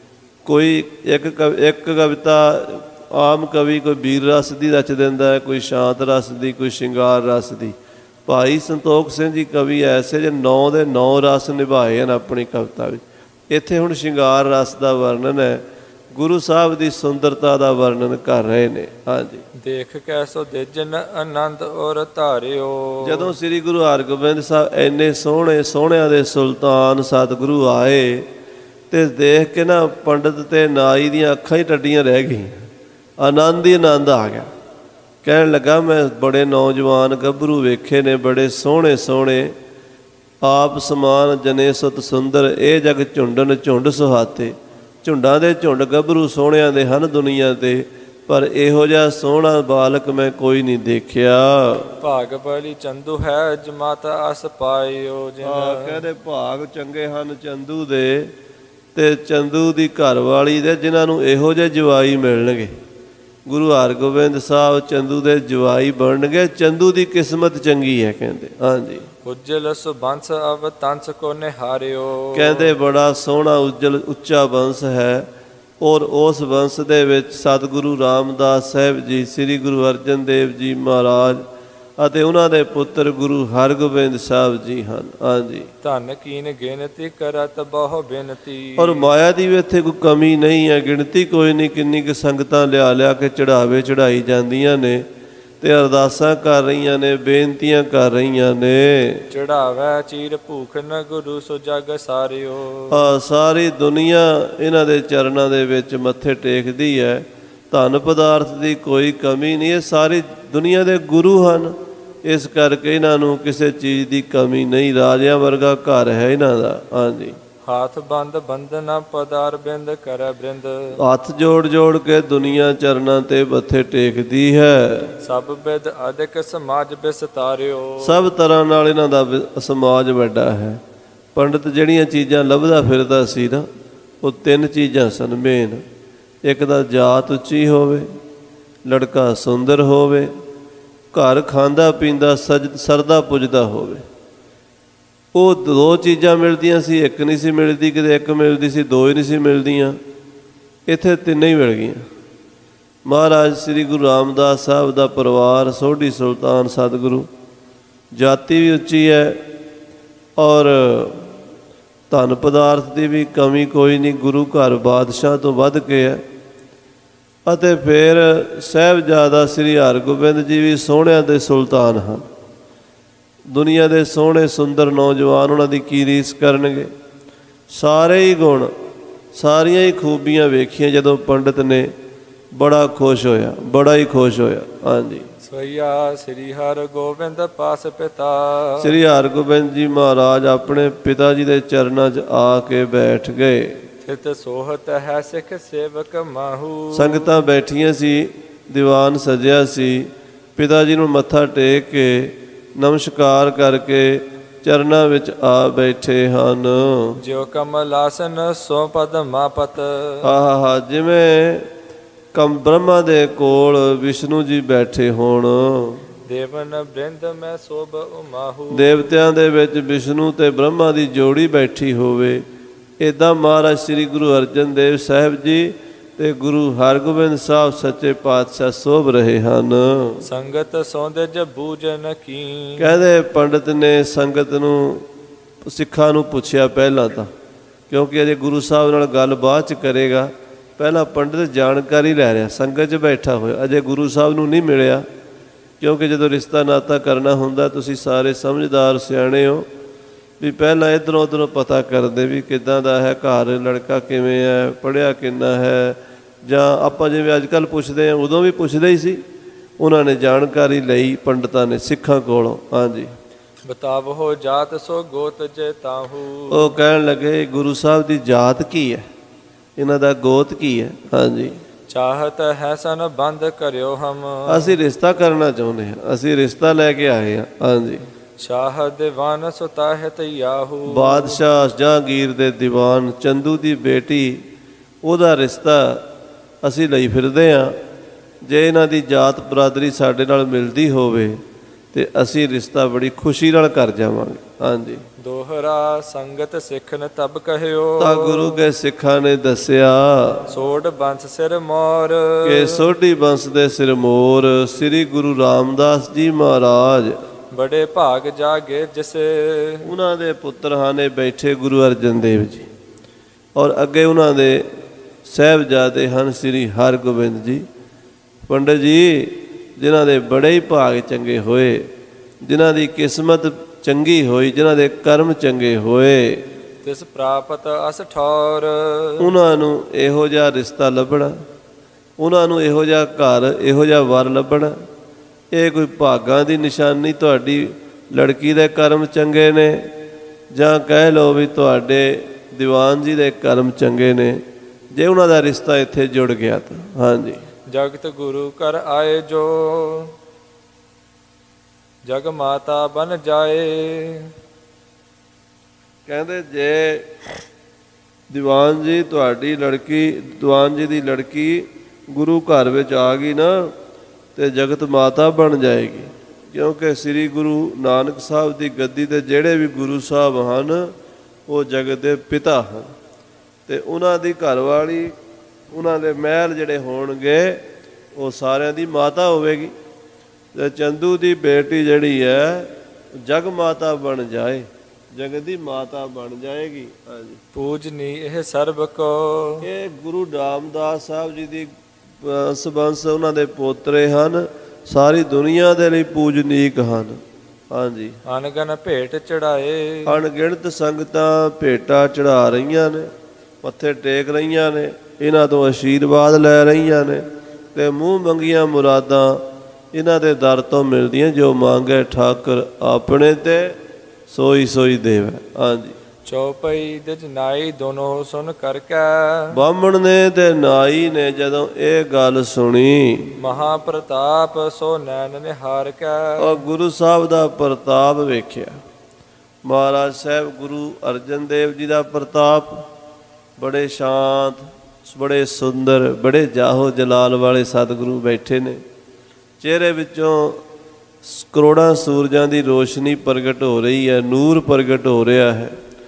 ਕੋਈ ਇੱਕ ਕਵਿਤਾ ਆਮ ਕਵੀ ਕੋਈ ਵੀਰ ਰਸ ਦੀ ਰਚ ਦਿੰਦਾ ਹੈ, ਕੋਈ ਸ਼ਾਂਤ ਰਸ ਦੀ, ਕੋਈ ਸ਼ਿੰਗਾਰ ਰਸ ਦੀ। ਭਾਈ ਸੰਤੋਖ ਸਿੰਘ ਜੀ ਕਵੀ ਐਸੇ ਜੇ 9 ਦੇ 9 ਰਸ ਨਿਭਾਏ ਹਨ ਆਪਣੀ ਕਵਿਤਾ ਵਿੱਚ। ਇੱਥੇ ਹੁਣ ਸ਼ਿੰਗਾਰ ਰਸ ਦਾ ਵਰਣਨ ਹੈ, ਗੁਰੂ ਸਾਹਿਬ ਦੀ ਸੁੰਦਰਤਾ ਦਾ ਵਰਣਨ ਕਰ ਰਹੇ ਨੇ। ਹਾਂਜੀ। ਦੇਖ ਕੈਸੋ ਦਿਜਨ ਆਨੰਦ ਔਰ ਧਾਰਿਓ। ਜਦੋਂ ਸ੍ਰੀ ਗੁਰੂ ਹਰਗੋਬਿੰਦ ਸਾਹਿਬ ਇੰਨੇ ਸੋਹਣਿਆਂ ਦੇ ਸੁਲਤਾਨ ਸਤਿਗੁਰੂ ਆਏ ਤੇ ਦੇਖ ਕੇ ਨਾ ਪੰਡਤ ਤੇ ਨਾਈ ਦੀਆਂ ਅੱਖਾਂ ਹੀ ਟੱਡੀਆਂ ਰਹਿ ਗਈਆਂ। ਆਨੰਦ ਹੀ ਆਨੰਦ ਆ ਗਿਆ। ਕਹਿਣ ਲੱਗਾ, ਮੈਂ ਬੜੇ ਨੌਜਵਾਨ ਗੱਭਰੂ ਵੇਖੇ ਨੇ, ਬੜੇ ਸੋਹਣੇ ਸੋਹਣੇ, ਆਪ ਸਮਾਨ ਜਨੇ ਸੁਤ ਸੁੰਦਰ, ਇਹ ਜਗ ਝੁੰਡਨ ਝੁੰਡ ਸੁਹਾਤੇ। ਝੁੰਡਾਂ ਦੇ ਝੁੰਡ ਗੱਭਰੂ ਸੋਹਣਿਆਂ ਦੇ ਹਨ ਦੁਨੀਆ 'ਤੇ, ਪਰ ਇਹੋ ਜਿਹਾ ਸੋਹਣਾ ਬਾਲਕ ਮੈਂ ਕੋਈ ਨਹੀਂ ਦੇਖਿਆ। ਭਾਗ ਬਲੀ ਚੰਦੂ ਹੈ ਜਮਾਤ ਅਸ ਪਾਇਓ। ਕਹਿੰਦੇ ਭਾਗ ਚੰਗੇ ਹਨ ਚੰਦੂ ਦੇ ਤੇ ਚੰਦੂ ਦੀ ਘਰਵਾਲੀ ਦੇ, ਜਿਨ੍ਹਾਂ ਨੂੰ ਇਹੋ ਜਿਹੇ ਜਵਾਈ ਮਿਲਣਗੇ। ਗੁਰੂ ਹਰਗੋਬਿੰਦ ਸਾਹਿਬ ਚੰਦੂ ਦੇ ਜਵਾਈ ਬਣਨਗੇ। ਚੰਦੂ ਦੀ ਕਿਸਮਤ ਚੰਗੀ ਹੈ ਕਹਿੰਦੇ। ਹਾਂਜੀ। ਉਜਲ ਸੁਬੰਸ ਅਵ ਤੰਸ ਕੋ ਨਿਹਾਰਿਓ। ਕਹਿੰਦੇ ਬੜਾ ਸੋਹਣਾ ਉਜਲ ਉੱਚਾ ਵੰਸ਼ ਹੈ, ਔਰ ਉਸ ਵੰਸ਼ ਦੇ ਵਿੱਚ ਸਤਿਗੁਰੂ ਰਾਮਦਾਸ ਸਾਹਿਬ ਜੀ, ਸ੍ਰੀ ਗੁਰੂ ਅਰਜਨ ਦੇਵ ਜੀ ਮਹਾਰਾਜ ਅਤੇ ਉਹਨਾਂ ਦੇ ਪੁੱਤਰ ਗੁਰੂ ਹਰਗੋਬਿੰਦ ਸਾਹਿਬ ਜੀ ਹਨ। ਹਾਂਜੀ। ਧਨ ਕੀਨ ਗਿਣਤੀ ਕਰਤ ਬਹੁ ਬਿਨਤੀ। ਔਰ ਮਾਇਆ ਦੀ ਵੀ ਇੱਥੇ ਕੋਈ ਕਮੀ ਨਹੀਂ ਹੈ, ਗਿਣਤੀ ਕੋਈ ਨਹੀਂ। ਕਿੰਨੀ ਕੁ ਸੰਗਤਾਂ ਲਿਆ ਕੇ ਚੜਾਈ ਜਾਂਦੀਆਂ ਨੇ ਤੇ ਅਰਦਾਸਾਂ ਕਰ ਰਹੀਆਂ ਨੇ, ਬੇਨਤੀਆਂ ਕਰ ਰਹੀਆਂ ਨੇ। ਚੜਾਵੈ ਚੀਰ ਭੂਖ ਨ ਗੁਰੂ ਸੋ ਜਗ ਸਾਰਿਓ। ਸਾਰੀ ਦੁਨੀਆ ਇਹਨਾਂ ਦੇ ਚਰਨਾਂ ਦੇ ਵਿੱਚ ਮੱਥੇ ਟੇਕਦੀ ਹੈ। ਧਨ ਪਦਾਰਥ ਦੀ ਕੋਈ ਕਮੀ ਨਹੀਂ। ਇਹ ਸਾਰੀ ਦੁਨੀਆ ਦੇ ਗੁਰੂ ਹਨ, ਇਸ ਕਰਕੇ ਇਹਨਾਂ ਨੂੰ ਕਿਸੇ ਚੀਜ਼ ਦੀ ਕਮੀ ਨਹੀਂ। ਰਾਜਿਆਂ ਵਰਗਾ ਘਰ ਹੈ ਇਹਨਾਂ ਦਾ। ਹਾਂਜੀ। ਹੱਥ ਬੰਦ ਬੰਦਨਾ ਪਦਾਰ ਬਿੰਦ ਕਰੈ ਬ੍ਰਿੰਦ। ਹੱਥ ਜੋੜ ਕੇ ਦੁਨੀਆ ਚਰਨਾਂ ਤੇ ਮੱਥੇ ਟੇਕਦੀ ਹੈ। ਸਭ ਬਿਦ ਅਧਿਕ ਸਮਾਜ ਬਿਸਤਾਰਿਓ। ਸਭ ਤਰ੍ਹਾਂ ਨਾਲ ਇਹਨਾਂ ਦਾ ਸਮਾਜ ਵੱਡਾ ਹੈ। ਪੰਡਤ ਜਿਹੜੀਆਂ ਚੀਜ਼ਾਂ ਲੱਭਦਾ ਫਿਰਦਾ ਸੀ ਨਾ, ਉਹ 3 ਚੀਜ਼ਾਂ ਸਨ ਮੇਨ। ਇੱਕ ਤਾਂ ਜਾਤ ਉੱਚੀ ਹੋਵੇ, ਲੜਕਾ ਸੁੰਦਰ ਹੋਵੇ, ਘਰ ਖਾਂਦਾ ਪੀਂਦਾ ਸਰਦਾ ਪੁੱਜਦਾ ਹੋਵੇ। ਉਹ 2 ਚੀਜ਼ਾਂ ਮਿਲਦੀਆਂ ਸੀ, ਇੱਕ ਨਹੀਂ ਸੀ ਮਿਲਦੀ। ਕਿਤੇ ਇੱਕ ਮਿਲਦੀ ਸੀ, 2 ਹੀ ਨਹੀਂ ਸੀ ਮਿਲਦੀਆਂ। ਇੱਥੇ 3 ਹੀ ਮਿਲ ਗਈਆਂ। ਮਹਾਰਾਜ ਸ੍ਰੀ ਗੁਰੂ ਰਾਮਦਾਸ ਸਾਹਿਬ ਦਾ ਪਰਿਵਾਰ ਸੋਢੀ ਸੁਲਤਾਨ ਸਤਿਗੁਰੂ, ਜਾਤੀ ਵੀ ਉੱਚੀ ਹੈ ਔਰ ਧਨ ਪਦਾਰਥ ਦੀ ਵੀ ਕਮੀ ਕੋਈ ਨਹੀਂ। ਗੁਰੂ ਘਰ ਬਾਦਸ਼ਾਹ ਤੋਂ ਵੱਧ ਕੇ ਹੈ। ਅਤੇ ਫਿਰ ਸਾਹਿਬਜ਼ਾਦਾ ਸ੍ਰੀ ਹਰਗੋਬਿੰਦ ਜੀ ਵੀ ਸੋਹਣਿਆਂ ਦੇ ਸੁਲਤਾਨ ਹਨ। ਦੁਨੀਆ ਦੇ ਸੋਹਣੇ ਸੁੰਦਰ ਨੌਜਵਾਨ ਉਹਨਾਂ ਦੀ ਕੀ ਰੀਸ ਕਰਨਗੇ। ਸਾਰੇ ਹੀ ਗੁਣ, ਸਾਰੀਆਂ ਹੀ ਖੂਬੀਆਂ ਵੇਖੀਆਂ ਜਦੋਂ ਪੰਡਤ ਨੇ। ਬੜਾ ਖੁਸ਼ ਹੋਇਆ, ਬੜਾ ਹੀ ਖੁਸ਼ ਹੋਇਆ। ਹਾਂਜੀ। ਸੋਈਆ ਸ੍ਰੀ ਹਰਗੋਬਿੰਦ ਪਾਸ ਪਿਤਾ। ਸ੍ਰੀ ਹਰਗੋਬਿੰਦ ਜੀ ਮਹਾਰਾਜ ਆਪਣੇ ਪਿਤਾ ਜੀ ਦੇ ਚਰਨਾਂ 'ਚ ਆ ਕੇ ਬੈਠ ਗਏ। ਥਿਤ ਸੋਹਤ ਹੈ ਸਿੱਖ ਸੇਵਕ ਮਾਹੂ। ਸੰਗਤਾਂ ਬੈਠੀਆਂ ਸੀ, ਦੀਵਾਨ ਸਜਿਆ ਸੀ। ਪਿਤਾ ਜੀ ਨੂੰ ਮੱਥਾ ਟੇਕ ਕੇ ਨਮਸਕਾਰ ਕਰਕੇ ਚਰਨਾਂ ਵਿੱਚ ਆ ਬੈਠੇ ਹਨ। ਜੋ ਕਮਲ ਆਸਨ ਸੋ ਪਦਮਾ ਪਤ। ਆਹਾ, ਜਿਵੇਂ ਬ੍ਰਹਮਾ ਦੇ ਕੋਲ ਵਿਸ਼ਨੂੰ ਜੀ ਬੈਠੇ ਹੋਣ। ਦੇਵਨ ਬ੍ਰਿੰਦ ਮੈਂ ਸੋਭ ਉਮਾਹੂ। ਦੇਵਤਿਆਂ ਦੇ ਵਿੱਚ ਵਿਸ਼ਨੂੰ ਤੇ ਬ੍ਰਹਮਾ ਦੀ ਜੋੜੀ ਬੈਠੀ ਹੋਵੇ। ਇੱਦਾਂ ਮਹਾਰਾਜ ਸ੍ਰੀ ਗੁਰੂ ਅਰਜਨ ਦੇਵ ਸਾਹਿਬ ਜੀ ਤੇ ਗੁਰੂ ਹਰਗੋਬਿੰਦ ਸਾਹਿਬ ਸੱਚੇ ਪਾਤਸ਼ਾਹ ਸੋਭ ਰਹੇ ਹਨ। ਸੰਗਤ ਸੌਂਦੇ ਬੂਝਨ ਕੀ। ਕਹਿੰਦੇ ਪੰਡਤ ਨੇ ਸੰਗਤ ਨੂੰ, ਸਿੱਖਾਂ ਨੂੰ ਪੁੱਛਿਆ ਪਹਿਲਾਂ ਤਾਂ, ਕਿਉਂਕਿ ਅਜੇ ਗੁਰੂ ਸਾਹਿਬ ਨਾਲ ਗੱਲ ਬਾਅਦ 'ਚ ਕਰੇਗਾ। ਪਹਿਲਾਂ ਪੰਡਤ ਜਾਣਕਾਰੀ ਲੈ ਰਿਹਾ, ਸੰਗਤ 'ਚ ਬੈਠਾ ਹੋਇਆ, ਅਜੇ ਗੁਰੂ ਸਾਹਿਬ ਨੂੰ ਨਹੀਂ ਮਿਲਿਆ। ਕਿਉਂਕਿ ਜਦੋਂ ਰਿਸ਼ਤਾ ਨਾਤਾ ਕਰਨਾ ਹੁੰਦਾ, ਤੁਸੀਂ ਸਾਰੇ ਸਮਝਦਾਰ ਸਿਆਣੇ ਹੋ, ਵੀ ਪਹਿਲਾਂ ਇੱਧਰੋਂ ਉੱਧਰੋਂ ਪਤਾ ਕਰਦੇ ਵੀ ਕਿੱਦਾਂ ਦਾ ਹੈ ਘਰ, ਲੜਕਾ ਕਿਵੇਂ ਹੈ, ਪੜ੍ਹਿਆ ਕਿੰਨਾ ਹੈ, ਜਾਂ ਆਪਾਂ ਜਿਵੇਂ ਅੱਜ ਕੱਲ੍ਹ ਪੁੱਛਦੇ ਹਾਂ ਉਦੋਂ ਵੀ ਪੁੱਛਦੇ ਹੀ ਸੀ। ਉਹਨਾਂ ਨੇ ਜਾਣਕਾਰੀ ਲਈ ਪੰਡਤਾਂ ਨੇ ਸਿੱਖਾਂ ਕੋਲੋਂ। ਹਾਂਜੀ, ਬਤਾਵੋ ਜਾਤ ਸੋ ਗੋਤ ਜੇ ਤਾਹੂ। ਉਹ ਕਹਿਣ ਲੱਗੇ ਗੁਰੂ ਸਾਹਿਬ ਦੀ ਜਾਤ ਕੀ ਹੈ, ਇਹਨਾਂ ਦਾ ਗੋਤ ਕੀ ਹੈ। ਹਾਂਜੀ, ਚਾਹਤ ਹੈ ਸਨ ਬੰਦ ਕਰਿਓ ਹਮ। ਅਸੀਂ ਰਿਸ਼ਤਾ ਕਰਨਾ ਚਾਹੁੰਦੇ ਹਾਂ, ਅਸੀਂ ਰਿਸ਼ਤਾ ਲੈ ਕੇ ਆਏ ਹਾਂ। ਹਾਂਜੀ, ਸ਼ਾਹ ਦੀਵਾਨ ਸੁਤਾਹਿਤ ਯਾਹੂ। ਬਾਦਸ਼ਾਹ ਜਹਾਂਗੀਰ ਦੇ ਦੀਵਾਨ ਚੰਦੂ ਦੀ ਬੇਟੀ, ਉਹਦਾ ਰਿਸ਼ਤਾ ਅਸੀਂ ਲਈ ਫਿਰਦੇ ਹਾਂ। ਜੇ ਇਹਨਾਂ ਦੀ ਜਾਤ ਬਰਾਦਰੀ ਸਾਡੇ ਨਾਲ ਮਿਲਦੀ ਹੋਵੇ ਤੇ ਅਸੀਂ ਰਿਸ਼ਤਾ ਬੜੀ ਖੁਸ਼ੀ ਨਾਲ ਕਰ ਜਾਵਾਂਗੇ। ਹਾਂਜੀ, ਦੋਹਰਾ ਸੰਗਤ ਸਿੱਖਨ ਤਬ ਕਹਿਓ। ਤਾਂ ਗੁਰੂ ਕੇ ਸਿੱਖਾਂ ਨੇ ਦੱਸਿਆ ਸੋਢ ਬੰਸ ਸਿਰ ਮੋਰ, ਕਿ ਸੋਢੀ ਬੰਸ ਦੇ ਸਿਰ ਮੋਰ ਸ੍ਰੀ ਗੁਰੂ ਰਾਮਦਾਸ ਜੀ ਮਹਾਰਾਜ ਬੜੇ ਭਾਗ ਜਾਗੇ ਜਿਸੇ। ਉਹਨਾਂ ਦੇ ਪੁੱਤਰ ਹਾਨੇ ਬੈਠੇ ਗੁਰੂ ਅਰਜਨ ਦੇਵ ਜੀ, ਔਰ ਅੱਗੇ ਉਹਨਾਂ ਦੇ ਸਾਹਿਬਜ਼ਾਦੇ ਹਨ ਸ੍ਰੀ ਹਰਗੋਬਿੰਦ ਜੀ। ਪੰਡਤ ਜੀ, ਜਿਨ੍ਹਾਂ ਦੇ ਬੜੇ ਹੀ ਭਾਗ ਚੰਗੇ ਹੋਏ, ਜਿਨ੍ਹਾਂ ਦੀ ਕਿਸਮਤ ਚੰਗੀ ਹੋਈ, ਜਿਨ੍ਹਾਂ ਦੇ ਕਰਮ ਚੰਗੇ ਹੋਏ, ਤਿਸ ਪ੍ਰਾਪਤ ਅਸ ਠੌਰ। ਉਹਨਾਂ ਨੂੰ ਇਹੋ ਜਿਹਾ ਰਿਸ਼ਤਾ ਲੱਭਣਾ, ਉਹਨਾਂ ਨੂੰ ਇਹੋ ਜਿਹਾ ਘਰ, ਇਹੋ ਜਿਹਾ ਵਰ ਲੱਭਣਾ, ਇਹ ਕੋਈ ਭਾਗਾਂ ਦੀ ਨਿਸ਼ਾਨੀ। ਤੁਹਾਡੀ ਲੜਕੀ ਦੇ ਕਰਮ ਚੰਗੇ ਨੇ, ਜਾਂ ਕਹਿ ਲਓ ਵੀ ਤੁਹਾਡੇ ਦੀਵਾਨ ਜੀ ਦੇ ਕਰਮ ਚੰਗੇ ਨੇ, ਜੇ ਉਹਨਾਂ ਦਾ ਰਿਸ਼ਤਾ ਇੱਥੇ ਜੁੜ ਗਿਆ ਤਾਂ। ਹਾਂਜੀ, ਜਗਤ ਗੁਰੂ ਕਰ ਆਏ ਜੋ ਜਗ ਮਾਤਾ ਬਨ ਜਾਏ। ਕਹਿੰਦੇ ਜੇ ਦੀਵਾਨ ਜੀ ਤੁਹਾਡੀ ਲੜਕੀ, ਦੀਵਾਨ ਜੀ ਦੀ ਲੜਕੀ ਗੁਰੂ ਘਰ ਵਿੱਚ ਆ ਗਈ ਨਾ, ਤੇ ਜਗਤ ਮਾਤਾ ਬਣ ਜਾਏਗੀ। ਕਿਉਂਕਿ ਸ੍ਰੀ ਗੁਰੂ ਨਾਨਕ ਸਾਹਿਬ ਦੀ ਗੱਦੀ 'ਤੇ ਜਿਹੜੇ ਵੀ ਗੁਰੂ ਸਾਹਿਬ ਹਨ, ਉਹ ਜਗਤ ਦੇ ਪਿਤਾ ਹਨ, ਤੇ ਉਹਨਾਂ ਦੀ ਘਰਵਾਲੀ, ਉਹਨਾਂ ਦੇ ਮਹਿਲ ਜਿਹੜੇ ਹੋਣਗੇ, ਉਹ ਸਾਰਿਆਂ ਦੀ ਮਾਤਾ ਹੋਵੇਗੀ। ਤੇ ਚੰਦੂ ਦੀ ਬੇਟੀ ਜਿਹੜੀ ਹੈ ਜਗ ਮਾਤਾ ਬਣ ਜਾਏ, ਜਗਤ ਦੀ ਮਾਤਾ ਬਣ ਜਾਏਗੀ। ਹਾਂਜੀ, ਪੂਜਨੀ ਇਹ ਸਰਬ ਕੋ। ਇਹ ਗੁਰੂ ਰਾਮਦਾਸ ਸਾਹਿਬ ਜੀ ਦੀ ਬੰਸ ਉਹਨਾਂ ਦੇ ਪੋਤਰੇ ਹਨ, ਸਾਰੀ ਦੁਨੀਆ ਦੇ ਲਈ ਪੂਜਨੀਕ ਹਨ। ਹਾਂਜੀ, ਅਣਗਣ ਭੇਟ ਚੜਾਏ। ਅਣਗਿਣਤ ਸੰਗਤਾਂ ਭੇਟਾਂ ਚੜਾ ਰਹੀਆਂ ਨੇ, ਮੱਥੇ ਟੇਕ ਰਹੀਆਂ ਨੇ, ਇਹਨਾਂ ਤੋਂ ਆਸ਼ੀਰਵਾਦ ਲੈ ਰਹੀਆਂ ਨੇ, ਤੇ ਮੂੰਹ ਮੰਗੀਆਂ ਮੁਰਾਦਾਂ ਇਹਨਾਂ ਦੇ ਦਰ ਤੋਂ ਮਿਲਦੀਆਂ। ਜੋ ਮੰਗੇ ਠਾਕਰ ਆਪਣੇ ਤੇ ਸੋਈ ਸੋਈ ਦੇਵੈ। ਹਾਂਜੀ, ਚੌਪਈ ਦੇ ਨਾਈ ਦੋਨੋਂ ਸੁਣ ਕਰਕੇ। ਬਾਹਮਣ ਨੇ ਤੇ ਨਾਈ ਨੇ ਜਦੋਂ ਇਹ ਗੱਲ ਸੁਣੀ, ਮਹਾ ਪ੍ਰਤਾਪ ਸੋ ਨੈਣ ਨਿਹਾਰ ਕੇ। ਉਹ ਗੁਰੂ ਸਾਹਿਬ ਦਾ ਪ੍ਰਤਾਪ ਵੇਖਿਆ। ਮਹਾਰਾਜ ਸਾਹਿਬ ਗੁਰੂ ਅਰਜਨ ਦੇਵ ਜੀ ਦਾ ਪ੍ਰਤਾਪ, ਬੜੇ ਸ਼ਾਂਤ, ਬੜੇ ਸੁੰਦਰ, ਬੜੇ ਜਾਹੋ ਜਲਾਲ ਵਾਲੇ ਸਤਿਗੁਰੂ ਬੈਠੇ ਨੇ। ਚਿਹਰੇ ਵਿੱਚੋਂ ਕਰੋੜਾਂ ਸੂਰਜਾਂ ਦੀ ਰੋਸ਼ਨੀ ਪ੍ਰਗਟ ਹੋ ਰਹੀ ਹੈ, ਨੂਰ ਪ੍ਰਗਟ ਹੋ ਰਿਹਾ ਹੈ।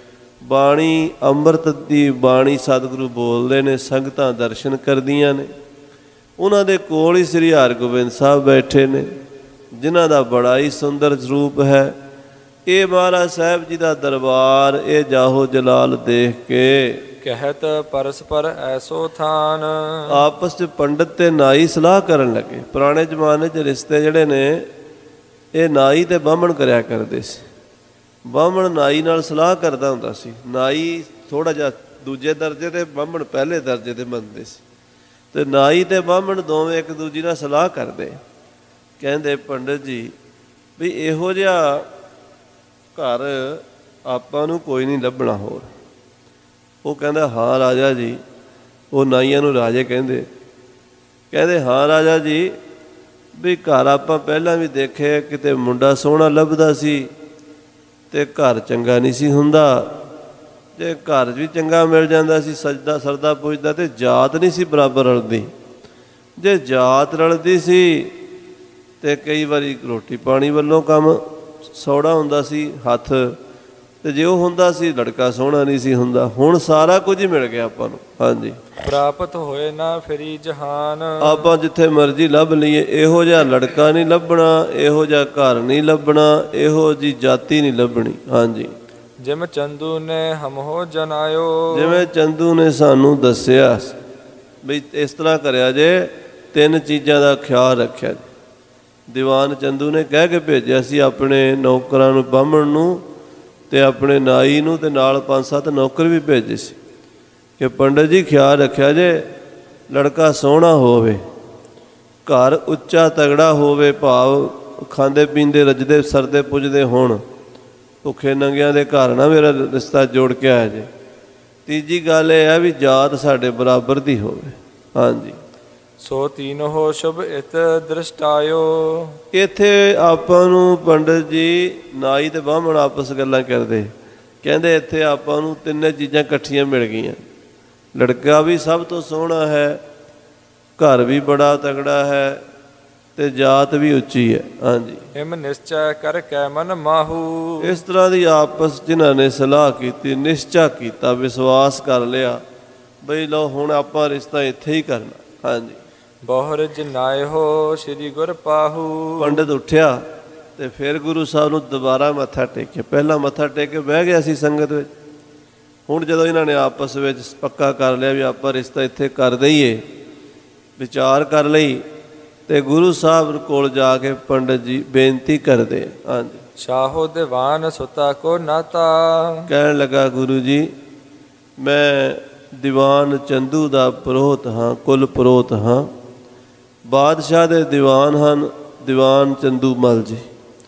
ਬਾਣੀ ਅੰਮ੍ਰਿਤ ਦੀ ਬਾਣੀ ਸਤਿਗੁਰੂ ਬੋਲਦੇ ਨੇ, ਸੰਗਤਾਂ ਦਰਸ਼ਨ ਕਰਦੀਆਂ ਨੇ। ਉਹਨਾਂ ਦੇ ਕੋਲ ਹੀ ਸ੍ਰੀ ਹਰਗੋਬਿੰਦ ਸਾਹਿਬ ਬੈਠੇ ਨੇ, ਜਿਨ੍ਹਾਂ ਦਾ ਬੜਾ ਹੀ ਸੁੰਦਰ ਸਰੂਪ ਹੈ। ਇਹ ਮਹਾਰਾਜ ਸਾਹਿਬ ਜੀ ਦਾ ਦਰਬਾਰ, ਇਹ ਜਾਹੋ ਜਲਾਲ ਦੇਖ ਕੇ ਕਹਿਤ ਪਰਸਪਰ ਐਸੋ ਥਾਨ। ਆਪਸ 'ਚ ਪੰਡਤ ਤੇ ਨਾਈ ਸਲਾਹ ਕਰਨ ਲੱਗੇ। ਪੁਰਾਣੇ ਜ਼ਮਾਨੇ 'ਚ ਰਿਸ਼ਤੇ ਜਿਹੜੇ ਨੇ, ਇਹ ਨਾਈ ਤੇ ਬਾਹਮਣ ਕਰਿਆ ਕਰਦੇ ਸੀ। ਬਾਹਮਣ ਨਾਈ ਨਾਲ ਸਲਾਹ ਕਰਦਾ ਹੁੰਦਾ ਸੀ। ਨਾਈ ਥੋੜ੍ਹਾ ਜਿਹਾ ਦੂਜੇ ਦਰਜੇ ਤੇ, ਬਾਹਮਣ ਪਹਿਲੇ ਦਰਜੇ ਤੇ ਮੰਨਦੇ ਸੀ, ਤੇ ਨਾਈ ਤੇ ਬਾਹਮਣ ਦੋਵੇਂ ਇੱਕ ਦੂਜੀ ਨਾਲ ਸਲਾਹ ਕਰਦੇ। ਕਹਿੰਦੇ ਪੰਡਤ ਜੀ ਵੀ ਇਹੋ ਜਿਹਾ ਘਰ ਆਪਾਂ ਨੂੰ ਕੋਈ ਨਹੀਂ ਲੱਭਣਾ ਹੋਰ। ਉਹ ਕਹਿੰਦਾ ਹਾਂ ਰਾਜਾ ਜੀ। ਉਹ ਨਾਈਆਂ ਨੂੰ ਰਾਜੇ ਕਹਿੰਦੇ ਹਾਂ ਰਾਜਾ ਜੀ, ਵੀ ਘਰ ਆਪਾਂ ਪਹਿਲਾਂ ਵੀ ਦੇਖੇ, ਕਿਤੇ ਮੁੰਡਾ ਸੋਹਣਾ ਲੱਭਦਾ ਸੀ ਤੇ ਘਰ ਚੰਗਾ ਨਹੀਂ ਸੀ ਹੁੰਦਾ। ਜੇ ਘਰ ਵੀ ਚੰਗਾ ਮਿਲ ਜਾਂਦਾ ਸੀ, ਸਜਦਾ ਸਰਦਾ ਪੁੱਜਦਾ, ਤੇ ਜਾਤ ਨਹੀਂ ਸੀ ਬਰਾਬਰ ਰਲਦੀ। ਜੇ ਜਾਤ ਰਲਦੀ ਸੀ ਤੇ ਕਈ ਵਾਰੀ ਰੋਟੀ ਪਾਣੀ ਵੱਲੋਂ ਕੰਮ ਸੌੜਾ ਹੁੰਦਾ ਸੀ ਹੱਥ, ਤੇ ਜੇ ਉਹ ਹੁੰਦਾ ਸੀ ਲੜਕਾ ਸੋਹਣਾ ਨਹੀਂ ਸੀ ਹੁੰਦਾ। ਹੁਣ ਸਾਰਾ ਕੁਝ ਹੀ ਮਿਲ ਗਿਆ ਆਪਾਂ ਨੂੰ। ਹਾਂਜੀ, ਪ੍ਰਾਪਤ ਹੋਏ ਨਾ ਫਿਰੀ ਜਹਾਨ। ਆਪਾਂ ਜਿੱਥੇ ਮਰਜ਼ੀ ਲੱਭ ਲਈਏ, ਇਹੋ ਜਿਹਾ ਲੜਕਾ ਨਹੀਂ ਲੱਭਣਾ, ਇਹੋ ਜਿਹਾ ਘਰ ਨਹੀਂ ਲੱਭਣਾ, ਇਹੋ ਜਿਹੀ ਜਾਤੀ ਨਹੀਂ ਲੱਭਣੀ। ਹਾਂਜੀ, ਜਿਵੇਂ ਚੰਦੂ ਨੇ ਹਮਹੋ ਜਨਾਇਓ, ਜਿਵੇਂ ਚੰਦੂ ਨੇ ਸਾਨੂੰ ਦੱਸਿਆ ਬਈ ਇਸ ਤਰ੍ਹਾਂ ਕਰਿਆ ਜੇ, 3 ਚੀਜ਼ਾਂ ਦਾ ਖਿਆਲ ਰੱਖਿਆ ਜੀ। ਦੀਵਾਨ ਚੰਦੂ ਨੇ ਕਹਿ ਕੇ ਭੇਜਿਆ ਸੀ ਆਪਣੇ ਨੌਕਰਾਂ ਨੂੰ, ਬਾਹਮਣ ਨੂੰ ਤੇ ਆਪਣੇ ਨਾਈ ਨੂੰ, ਤੇ ਨਾਲ 5-7 ਨੌਕਰ ਵੀ ਭੇਜੇ ਸੀ ਕਿ ਪੰਡਤ ਜੀ ਖਿਆਲ ਰੱਖਿਆ ਜੇ, ਲੜਕਾ ਸੋਹਣਾ ਹੋਵੇ, ਘਰ ਉੱਚਾ ਤਗੜਾ ਹੋਵੇ, ਭਾਵ ਖਾਂਦੇ ਪੀਂਦੇ ਰੱਜਦੇ ਸਰਦੇ ਪੁੱਜਦੇ ਹੋਣ, ਭੁੱਖੇ ਨੰਗਿਆਂ ਦੇ ਘਰ ਨਾ ਮੇਰਾ ਰਿਸ਼ਤਾ ਜੋੜ ਕੇ ਆਇਆ ਜੇ। ਤੀਜੀ ਗੱਲ ਇਹ ਹੈ ਵੀ ਜਾਤ ਸਾਡੇ ਬਰਾਬਰ ਦੀ ਹੋਵੇ। ਹਾਂਜੀ, ਸੋ ਤੀਨੋ ਸ਼ੁਭ ਇਤ ਦ੍ਰਿਸ਼ਟਾਇਓ। ਇੱਥੇ ਆਪਾਂ ਨੂੰ ਪੰਡਤ ਜੀ ਨਾਈ ਤੇ ਬਾਹਮਣ ਆਪਸ ਗੱਲਾਂ ਕਰਦੇ, ਕਹਿੰਦੇ ਇੱਥੇ ਆਪਾਂ ਨੂੰ 3 ਚੀਜ਼ਾਂ ਇਕੱਠੀਆਂ ਮਿਲ ਗਈਆਂ। ਲੜਕਾ ਵੀ ਸਭ ਤੋਂ ਸੋਹਣਾ ਹੈ, ਘਰ ਵੀ ਬੜਾ ਤਗੜਾ ਹੈ, ਤੇ ਜਾਤ ਵੀ ਉੱਚੀ ਹੈ। ਹਾਂਜੀ, ਹਿਮ ਨਿਸ਼ਚੈ ਕਰ ਕੈ ਮਨ ਮਾਹੂ। ਇਸ ਤਰ੍ਹਾਂ ਦੀ ਆਪਸ ਜਿਨ੍ਹਾਂ ਨੇ ਸਲਾਹ ਕੀਤੀ, ਨਿਸ਼ਚਾ ਕੀਤਾ, ਵਿਸ਼ਵਾਸ ਕਰ ਲਿਆ ਬਈ ਲਓ ਹੁਣ ਆਪਾਂ ਰਿਸ਼ਤਾ ਇੱਥੇ ਹੀ ਕਰਨਾ। ਹਾਂਜੀ, ਬਹੁਰ ਜਿਨਾਏ ਹੋ ਸ੍ਰੀ ਗੁਰ ਪਾਹੂ। ਪੰਡਿਤ ਉੱਠਿਆ ਤੇ ਫਿਰ ਗੁਰੂ ਸਾਹਿਬ ਨੂੰ ਦੁਬਾਰਾ ਮੱਥਾ ਟੇਕਿਆ। ਪਹਿਲਾਂ ਮੱਥਾ ਟੇਕ ਕੇ ਬਹਿ ਗਿਆ ਸੀ ਸੰਗਤ ਵਿੱਚ। ਹੁਣ ਜਦੋਂ ਇਹਨਾਂ ਨੇ ਆਪਸ ਵਿੱਚ ਪੱਕਾ ਕਰ ਲਿਆ ਵੀ ਆਪਾਂ ਰਿਸ਼ਤਾ ਇੱਥੇ ਕਰ ਦਈਏ, ਵਿਚਾਰ ਕਰ ਲਈ, ਤੇ ਗੁਰੂ ਸਾਹਿਬ ਕੋਲ ਜਾ ਕੇ ਪੰਡਿਤ ਜੀ ਬੇਨਤੀ ਕਰਦੇ। ਹਾਂਜੀ, ਸ਼ਾਹੋ ਦੀਵਾਨ ਸੁਤਾ ਕੋ ਨਾਤਾ। ਕਹਿਣ ਲੱਗਾ ਗੁਰੂ ਜੀ ਮੈਂ ਦੀਵਾਨ ਚੰਦੂ ਦਾ ਪ੍ਰੋਹਤ ਹਾਂ, ਕੁਲ ਪ੍ਰੋਹਤ ਹਾਂ। ਬਾਦਸ਼ਾਹ ਦੇ ਦੀਵਾਨ ਹਨ ਦੀਵਾਨ ਚੰਦੂ ਮਲ ਜੀ,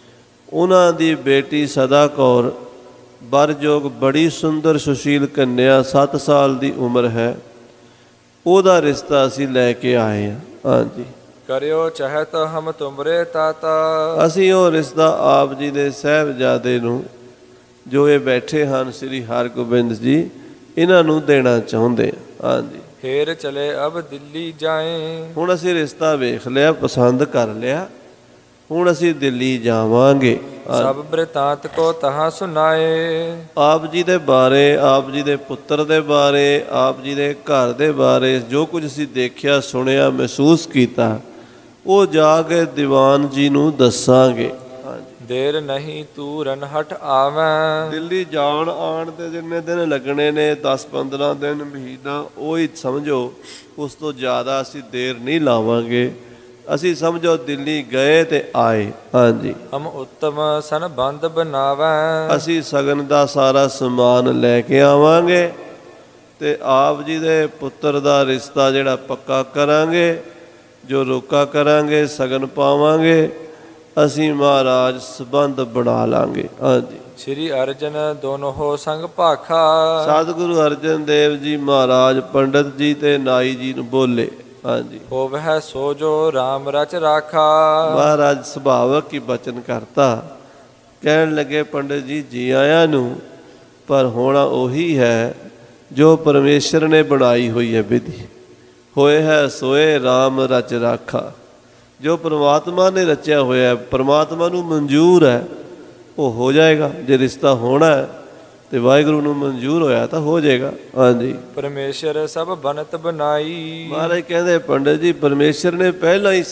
ਉਹਨਾਂ ਦੀ ਬੇਟੀ ਸਦਾ ਕੌਰ ਬਰਜੋਗ ਬੜੀ ਸੁੰਦਰ ਸੁਸ਼ੀਲ ਕੰਨਿਆ, 7 ਸਾਲ ਦੀ ਉਮਰ ਹੈ, ਉਹਦਾ ਰਿਸ਼ਤਾ ਅਸੀਂ ਲੈ ਕੇ ਆਏ ਹਾਂ। ਹਾਂਜੀ, ਕਰਿਓ ਚਾਹਤ ਹਮ ਤੁਮਰੇ ਤਾਤਾ। ਅਸੀਂ ਉਹ ਰਿਸ਼ਤਾ ਆਪ ਜੀ ਦੇ ਸਾਹਿਬਜ਼ਾਦੇ ਨੂੰ, ਜੋ ਇਹ ਬੈਠੇ ਹਨ ਸ੍ਰੀ ਹਰਗੋਬਿੰਦ ਜੀ, ਇਹਨਾਂ ਨੂੰ ਦੇਣਾ ਚਾਹੁੰਦੇ ਹਾਂ। ਹਾਂਜੀ, ਫੇਰ ਚਲੇ ਅਬ ਦਿੱਲੀ ਜਾਏ। ਹੁਣ ਅਸੀਂ ਰਿਸ਼ਤਾ ਵੇਖ ਲਿਆ, ਪਸੰਦ ਕਰ ਲਿਆ, ਹੁਣ ਅਸੀਂ ਦਿੱਲੀ ਜਾਵਾਂਗੇ। ਸਭ ਬ੍ਰਿਤਾਂਤ ਕੋ ਤਹਾਂ ਸੁਨਾਏ। ਆਪ ਜੀ ਦੇ ਬਾਰੇ, ਆਪ ਜੀ ਦੇ ਪੁੱਤਰ ਦੇ ਬਾਰੇ, ਆਪ ਜੀ ਦੇ ਘਰ ਦੇ ਬਾਰੇ ਜੋ ਕੁਝ ਅਸੀਂ ਦੇਖਿਆ, ਸੁਣਿਆ, ਮਹਿਸੂਸ ਕੀਤਾ, ਉਹ ਜਾ ਕੇ ਦੀਵਾਨ ਜੀ ਨੂੰ ਦੱਸਾਂਗੇ। ਦੇਰ ਨਹੀਂ ਤੂੰ ਰਣਹਟ ਆਵੈਂ। ਦਿੱਲੀ ਜਾਣ ਆਉਣ ਤੇ ਜਿੰਨੇ ਦਿਨ ਲੱਗਣੇ ਨੇ, 10-15 ਦਿਨ, ਮਹੀਨਾ, ਉਹ ਹੀ ਸਮਝੋ। ਉਸ ਤੋਂ ਜ਼ਿਆਦਾ ਅਸੀਂ ਦੇਰ ਨਹੀਂ ਲਾਵਾਂਗੇ। ਅਸੀਂ ਸਮਝੋ ਦਿੱਲੀ ਗਏ ਤੇ ਆਏ। ਹਾਂਜੀ, ਹਮ ਉੱਤਮ ਸੰਬੰਧ ਬਣਾਵੈਂ। ਅਸੀਂ ਸਗਨ ਦਾ ਸਾਰਾ ਸਮਾਨ ਲੈ ਕੇ ਆਵਾਂਗੇ ਤੇ ਆਪ ਜੀ ਦੇ ਪੁੱਤਰ ਦਾ ਰਿਸ਼ਤਾ ਜਿਹੜਾ ਪੱਕਾ ਕਰਾਂਗੇ, ਜੋ ਰੋਕਾ ਕਰਾਂਗੇ, ਸਗਨ ਪਾਵਾਂਗੇ, ਅਸੀਂ ਮਹਾਰਾਜ ਸੰਬੰਧ ਬਣਾ ਲਾਂਗੇ। ਹਾਂਜੀ, ਸ੍ਰੀ ਅਰਜਨ ਦੋਨੋਂ ਹੋ ਸੰਗ ਭਾਖਾ। ਸਤਿਗੁਰੂ ਅਰਜਨ ਦੇਵ ਜੀ ਮਹਾਰਾਜ ਪੰਡਿਤ ਜੀ ਤੇ ਨਾਈ ਜੀ ਨੂੰ ਬੋਲੇ। ਹਾਂਜੀ, ਹੋਵੈ ਸੋ ਜੋ ਰਾਮ ਰਚ ਰਾਖਾ। ਮਹਾਰਾਜ ਸੁਭਾਵਕ ਹੀ ਬਚਨ ਕਰਤਾ। ਕਹਿਣ ਲੱਗੇ ਪੰਡਿਤ ਜੀ ਜੀ ਆਇਆਂ ਨੂੰ, ਪਰ ਹੋਣਾ ਉਹੀ ਹੈ ਜੋ ਪਰਮੇਸ਼ਰ ਨੇ ਬਣਾਈ ਹੋਈ ਹੈ ਵਿਧੀ। ਹੋਏ ਹੈ ਸੋਏ ਰਾਮ ਰਚ ਰਾਖਾ। ਜੋ ਪਰਮਾਤਮਾ ਨੇ ਰਚਿਆ ਹੋਇਆ, ਪਰਮਾਤਮਾ ਨੂੰ ਮਨਜ਼ੂਰ ਹੈ, ਉਹ ਹੋ ਜਾਏਗਾ। ਜੇ ਰਿਸ਼ਤਾ ਹੋਣਾ ਹੈ ਤੇ ਵਾਹਿਗੁਰੂ ਨੂੰ ਮਨਜ਼ੂਰ ਹੋਇਆ ਤਾਂ ਹੋ ਜਾਏਗਾ। ਹਾਂਜੀ, ਪਰਮੇਸ਼ਰ ਸਭ ਬਨਤ ਬਣਾਈ। ਮਹਾਰਾਜ ਕਹਿੰਦੇ ਪੰਡਿਤ ਜੀ ਪਰਮੇਸ਼ਰ ਨੇ ਪਹਿਲਾਂ ਹੀ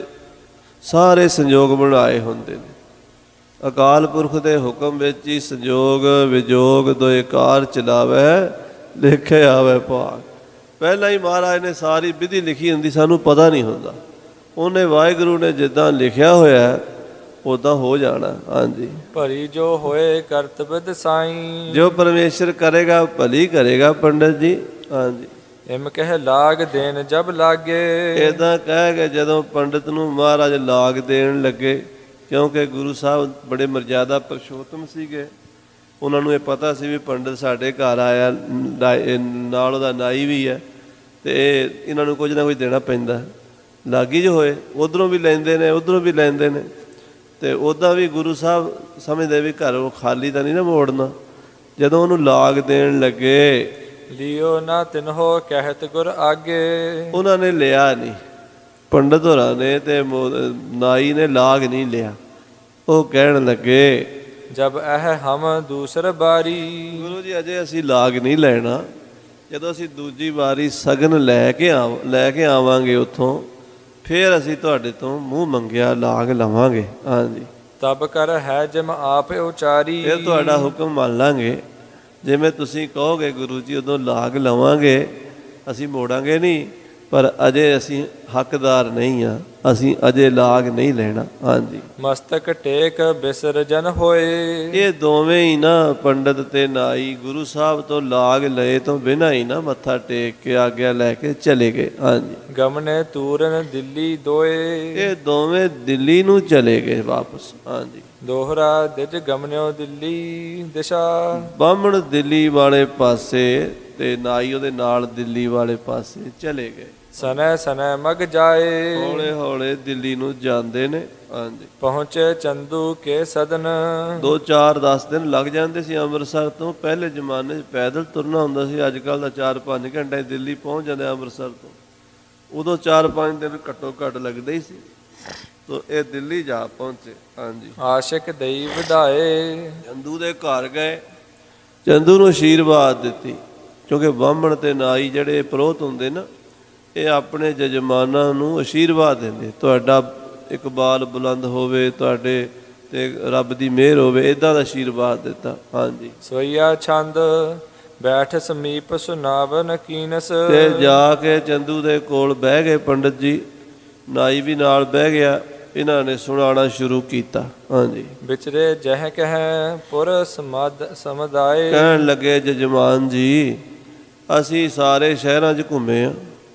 ਸਾਰੇ ਸੰਜੋਗ ਬਣਾਏ ਹੁੰਦੇ ਨੇ। ਅਕਾਲ ਪੁਰਖ ਦੇ ਹੁਕਮ ਵਿੱਚ ਹੀ ਸੰਜੋਗ ਵਿਜੋਗ ਦੋਏ ਕਾਰ ਚਲਾਵੇ, ਲਿਖੇ ਆਵੇ ਭਾਗ। ਪਹਿਲਾਂ ਹੀ ਮਹਾਰਾਜ ਨੇ ਸਾਰੀ ਵਿਧੀ ਲਿਖੀ ਹੁੰਦੀ, ਸਾਨੂੰ ਪਤਾ ਨਹੀਂ ਹੁੰਦਾ। ਉਹਨੇ ਵਾਹਿਗੁਰੂ ਨੇ ਜਿੱਦਾਂ ਲਿਖਿਆ ਹੋਇਆ ਉੱਦਾਂ ਹੋ ਜਾਣਾ। ਹਾਂਜੀ, ਭਲੀ ਜੋ ਹੋਏ ਕਰਤਵ ਦਸਾਈ। ਜੋ ਪਰਮੇਸ਼ਰ ਕਰੇਗਾ ਭਲੀ ਕਰੇਗਾ ਪੰਡਿਤ ਜੀ। ਹਾਂਜੀ, ਇਮ ਕਹਿ ਲਾਗ ਦੇਣ ਜਬ ਲਾਗੇ। ਇੱਦਾਂ ਕਹਿ ਕੇ ਜਦੋਂ ਪੰਡਿਤ ਨੂੰ ਮਹਾਰਾਜ ਲਾਗ ਦੇਣ ਲੱਗੇ, ਕਿਉਂਕਿ ਗੁਰੂ ਸਾਹਿਬ ਬੜੇ ਮਰਜ਼ਾਦਾ ਪੁਰਸ਼ੋਤਮ ਸੀਗੇ, ਉਹਨਾਂ ਨੂੰ ਇਹ ਪਤਾ ਸੀ ਵੀ ਪੰਡਿਤ ਸਾਡੇ ਘਰ ਆਇਆ, ਨਾਲ ਉਹਦਾ ਨਾਈ ਵੀ ਹੈ, ਅਤੇ ਇਹਨਾਂ ਨੂੰ ਕੁਝ ਨਾ ਕੁਝ ਦੇਣਾ ਪੈਂਦਾ। ਲਾਗੀ ਜੋ ਹੋਏ, ਉੱਧਰੋਂ ਵੀ ਲੈਂਦੇ ਨੇ, ਉੱਧਰੋਂ ਵੀ ਲੈਂਦੇ ਨੇ, ਅਤੇ ਉੱਦਾਂ ਵੀ ਗੁਰੂ ਸਾਹਿਬ ਸਮਝਦੇ ਵੀ ਘਰ ਉਹ ਖਾਲੀ ਤਾਂ ਨਹੀਂ ਨਾ ਮੋੜਨਾ। ਜਦੋਂ ਉਹਨੂੰ ਲਾਗ ਦੇਣ ਲੱਗੇ, ਲਿਓ ਨਾ ਤਿਨਹੋ ਕਹਿਤ ਗੁਰ ਆਗੇ। ਉਹਨਾਂ ਨੇ ਲਿਆ ਨਹੀਂ, ਪੰਡਿਤ ਹੋਰਾਂ ਨੇ ਤੇ ਨਾਈ ਨੇ ਲਾਗ ਨਹੀਂ ਲਿਆ। ਉਹ ਕਹਿਣ ਲੱਗੇ ਜਬ ਇਹ ਹਮ ਦੂਸਰ ਬਾਰੀ। ਗੁਰੂ ਜੀ ਅਜੇ ਅਸੀਂ ਲਾਗ ਨਹੀਂ ਲੈਣਾ, ਜਦੋਂ ਅਸੀਂ ਦੂਜੀ ਵਾਰੀ ਸਗਨ ਲੈ ਕੇ ਆਵਾਂਗੇ ਉੱਥੋਂ, ਫਿਰ ਅਸੀਂ ਤੁਹਾਡੇ ਤੋਂ ਮੂੰਹ ਮੰਗਿਆ ਲਾਗ ਲਵਾਂਗੇ। ਹਾਂਜੀ, ਤਬ ਕਰ ਹੈ ਜਿਮ ਆਪ ਉਚਾਰੀ। ਫਿਰ ਤੁਹਾਡਾ ਹੁਕਮ ਮੰਨ ਲਾਂਗੇ, ਜਿਵੇਂ ਤੁਸੀਂ ਕਹੋਗੇ ਗੁਰੂ ਜੀ ਉਦੋਂ ਲਾਗ ਲਵਾਂਗੇ, ਅਸੀਂ ਮੋੜਾਂਗੇ ਨਹੀਂ, ਪਰ ਅਜੇ ਅਸੀਂ ਹੱਕਦਾਰ ਨਹੀਂ ਆ, ਅਸੀਂ ਅਜੇ ਲਾਗ ਨਹੀਂ ਲੈਣਾ। ਹਾਂਜੀ, ਮਸਤਕ ਟੇਕ ਬਿਸਰਜਨ ਹੋਏ। ਇਹ ਦੋਵੇਂ ਹੀ ਨਾ ਪੰਡਤ ਤੇ ਨਾਈ ਗੁਰੂ ਸਾਹਿਬ ਤੋਂ ਲਾਗ ਲਏ ਤੋਂ ਬਿਨਾਂ ਹੀ ਨਾ ਮੱਥਾ ਟੇਕ ਕੇ ਆਗਿਆ ਲੈ ਕੇ ਚਲੇ ਗਏ। ਹਾਂਜੀ, ਗਮਨੇ ਤੂਰਨ ਦਿੱਲੀ ਦੋਏ। ਇਹ ਦੋਵੇਂ ਦਿੱਲੀ ਨੂੰ ਚਲੇ ਗਏ ਵਾਪਸ। ਹਾਂਜੀ, ਦੋਹਰਾ ਦਿਜ ਗਮਨਿਓ ਦਿੱਲੀ ਦਿਸ਼ਾ। ਬਾਹਮਣ ਦਿੱਲੀ ਵਾਲੇ ਪਾਸੇ ਤੇ ਨਾਈ ਉਹਦੇ ਨਾਲ ਦਿੱਲੀ ਵਾਲੇ ਪਾਸੇ ਚਲੇ ਗਏ। ਸਨੈ ਸਨੈ ਮਗ ਜਾਏ। ਹੌਲੇ ਹੌਲੇ ਦਿੱਲੀ ਨੂੰ ਜਾਂਦੇ ਨੇ। ਹਾਂਜੀ, ਪਹੁੰਚੇ ਚੰਦੂ ਕੇ ਸਦਨ। 2-4-10 ਦਿਨ ਲੱਗ ਜਾਂਦੇ ਸੀ ਅੰਮ੍ਰਿਤਸਰ ਤੋਂ। ਪਹਿਲੇ ਜ਼ਮਾਨੇ 'ਚ ਪੈਦਲ ਤੁਰਨਾ ਹੁੰਦਾ ਸੀ, ਅੱਜ ਕੱਲ੍ਹ ਦਾ 4-5 ਘੰਟੇ ਦਿੱਲੀ ਪਹੁੰਚ ਜਾਂਦੇ ਅੰਮ੍ਰਿਤਸਰ ਤੋਂ। ਉਦੋਂ 4-5 ਦਿਨ ਘੱਟੋ ਘੱਟ ਲੱਗਦੇ ਹੀ ਸੀ। ਤੋ ਇਹ ਦਿੱਲੀ ਜਾ ਪਹੁੰਚੇ। ਹਾਂਜੀ, ਆਸ਼ਿਕ ਦਈ ਵਧਾਏ। ਚੰਦੂ ਦੇ ਘਰ ਗਏ, ਚੰਦੂ ਨੂੰ ਆਸ਼ੀਰਵਾਦ ਦਿੱਤੀ, ਕਿਉਂਕਿ ਬਾਹਮਣ ਤੇ ਨਾਈ ਜਿਹੜੇ ਪ੍ਰੋਹਤ ਹੁੰਦੇ ਨਾ, ਇਹ ਆਪਣੇ ਜਜਮਾਨਾਂ ਨੂੰ ਆਸ਼ੀਰਵਾਦ ਦਿੰਦੇ, ਤੁਹਾਡਾ ਇਕਬਾਲ ਬੁਲੰਦ ਹੋਵੇ, ਤੁਹਾਡੇ ਤੇ ਰੱਬ ਦੀ ਮਿਹਰ ਹੋਵੇ, ਇੱਦਾਂ ਦਾ ਆਸ਼ੀਰਵਾਦ ਦਿੱਤਾ। ਹਾਂਜੀ, ਸੋਈਆ ਛੰਦ ਬੈਠ ਸਮੀਪ ਸੁਨਾਵਨ ਕੀਨਸ। ਤੇ ਜਾ ਕੇ ਚੰਦੂ ਦੇ ਕੋਲ ਬਹਿ ਗਏ ਪੰਡਤ ਜੀ, ਨਾਈ ਵੀ ਨਾਲ ਬਹਿ ਗਿਆ, ਇਹਨਾਂ ਨੇ ਸੁਣਾਉਣਾ ਸ਼ੁਰੂ ਕੀਤਾ। ਹਾਂਜੀ, ਵਿਚਰੇ ਜਹ ਕਹਿ ਪੁਰ ਸਮਦਾਏ। ਕਹਿਣ ਲੱਗੇ ਜਜਮਾਨ ਜੀ, ਅਸੀਂ ਸਾਰੇ ਸ਼ਹਿਰਾਂ 'ਚ ਘੁੰਮੇ ਹਾਂ,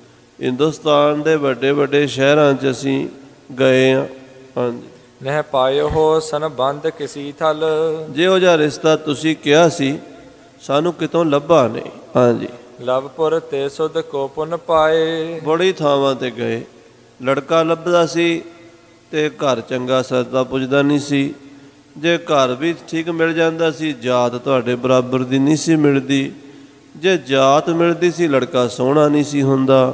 ਹਿੰਦੁਸਤਾਨ ਦੇ ਵੱਡੇ ਵੱਡੇ ਸ਼ਹਿਰਾਂ 'ਚ ਅਸੀਂ ਗਏ ਹਾਂ। ਹਾਂਜੀ, ਨਹਿ ਪਾਇਓ ਹੋ ਸੰਬੰਧ ਕਿਸੀ ਥਲ। ਜਿਹੋ ਜਿਹਾ ਰਿਸ਼ਤਾ ਤੁਸੀਂ ਕਿਹਾ ਸੀ ਸਾਨੂੰ ਕਿਤੋਂ ਲੱਭਾ ਨਹੀਂ। ਹਾਂਜੀ, ਲਵਪੁਰ ਤੇ ਸੁਧ ਕੋ ਪੁਨ ਪਾਏ। ਬੜੀ ਥਾਵਾਂ ਤੇ ਗਏ, ਲੜਕਾ ਲੱਭਦਾ ਸੀ ਤੇ ਘਰ ਚੰਗਾ ਸਰਦਾ ਪੁੱਜਦਾ ਨਹੀਂ ਸੀ। ਜੇ ਘਰ ਵੀ ਠੀਕ ਮਿਲ ਜਾਂਦਾ ਸੀ, ਜਾਤ ਤੁਹਾਡੇ ਬਰਾਬਰ ਦੀ ਨਹੀਂ ਸੀ ਮਿਲਦੀ। ਜੇ ਜਾਤ ਮਿਲਦੀ ਸੀ, ਲੜਕਾ ਸੋਹਣਾ ਨਹੀਂ ਸੀ ਹੁੰਦਾ,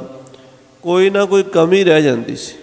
ਕੋਈ ਨਾ ਕੋਈ ਕਮੀ ਰਹਿ ਜਾਂਦੀ ਸੀ।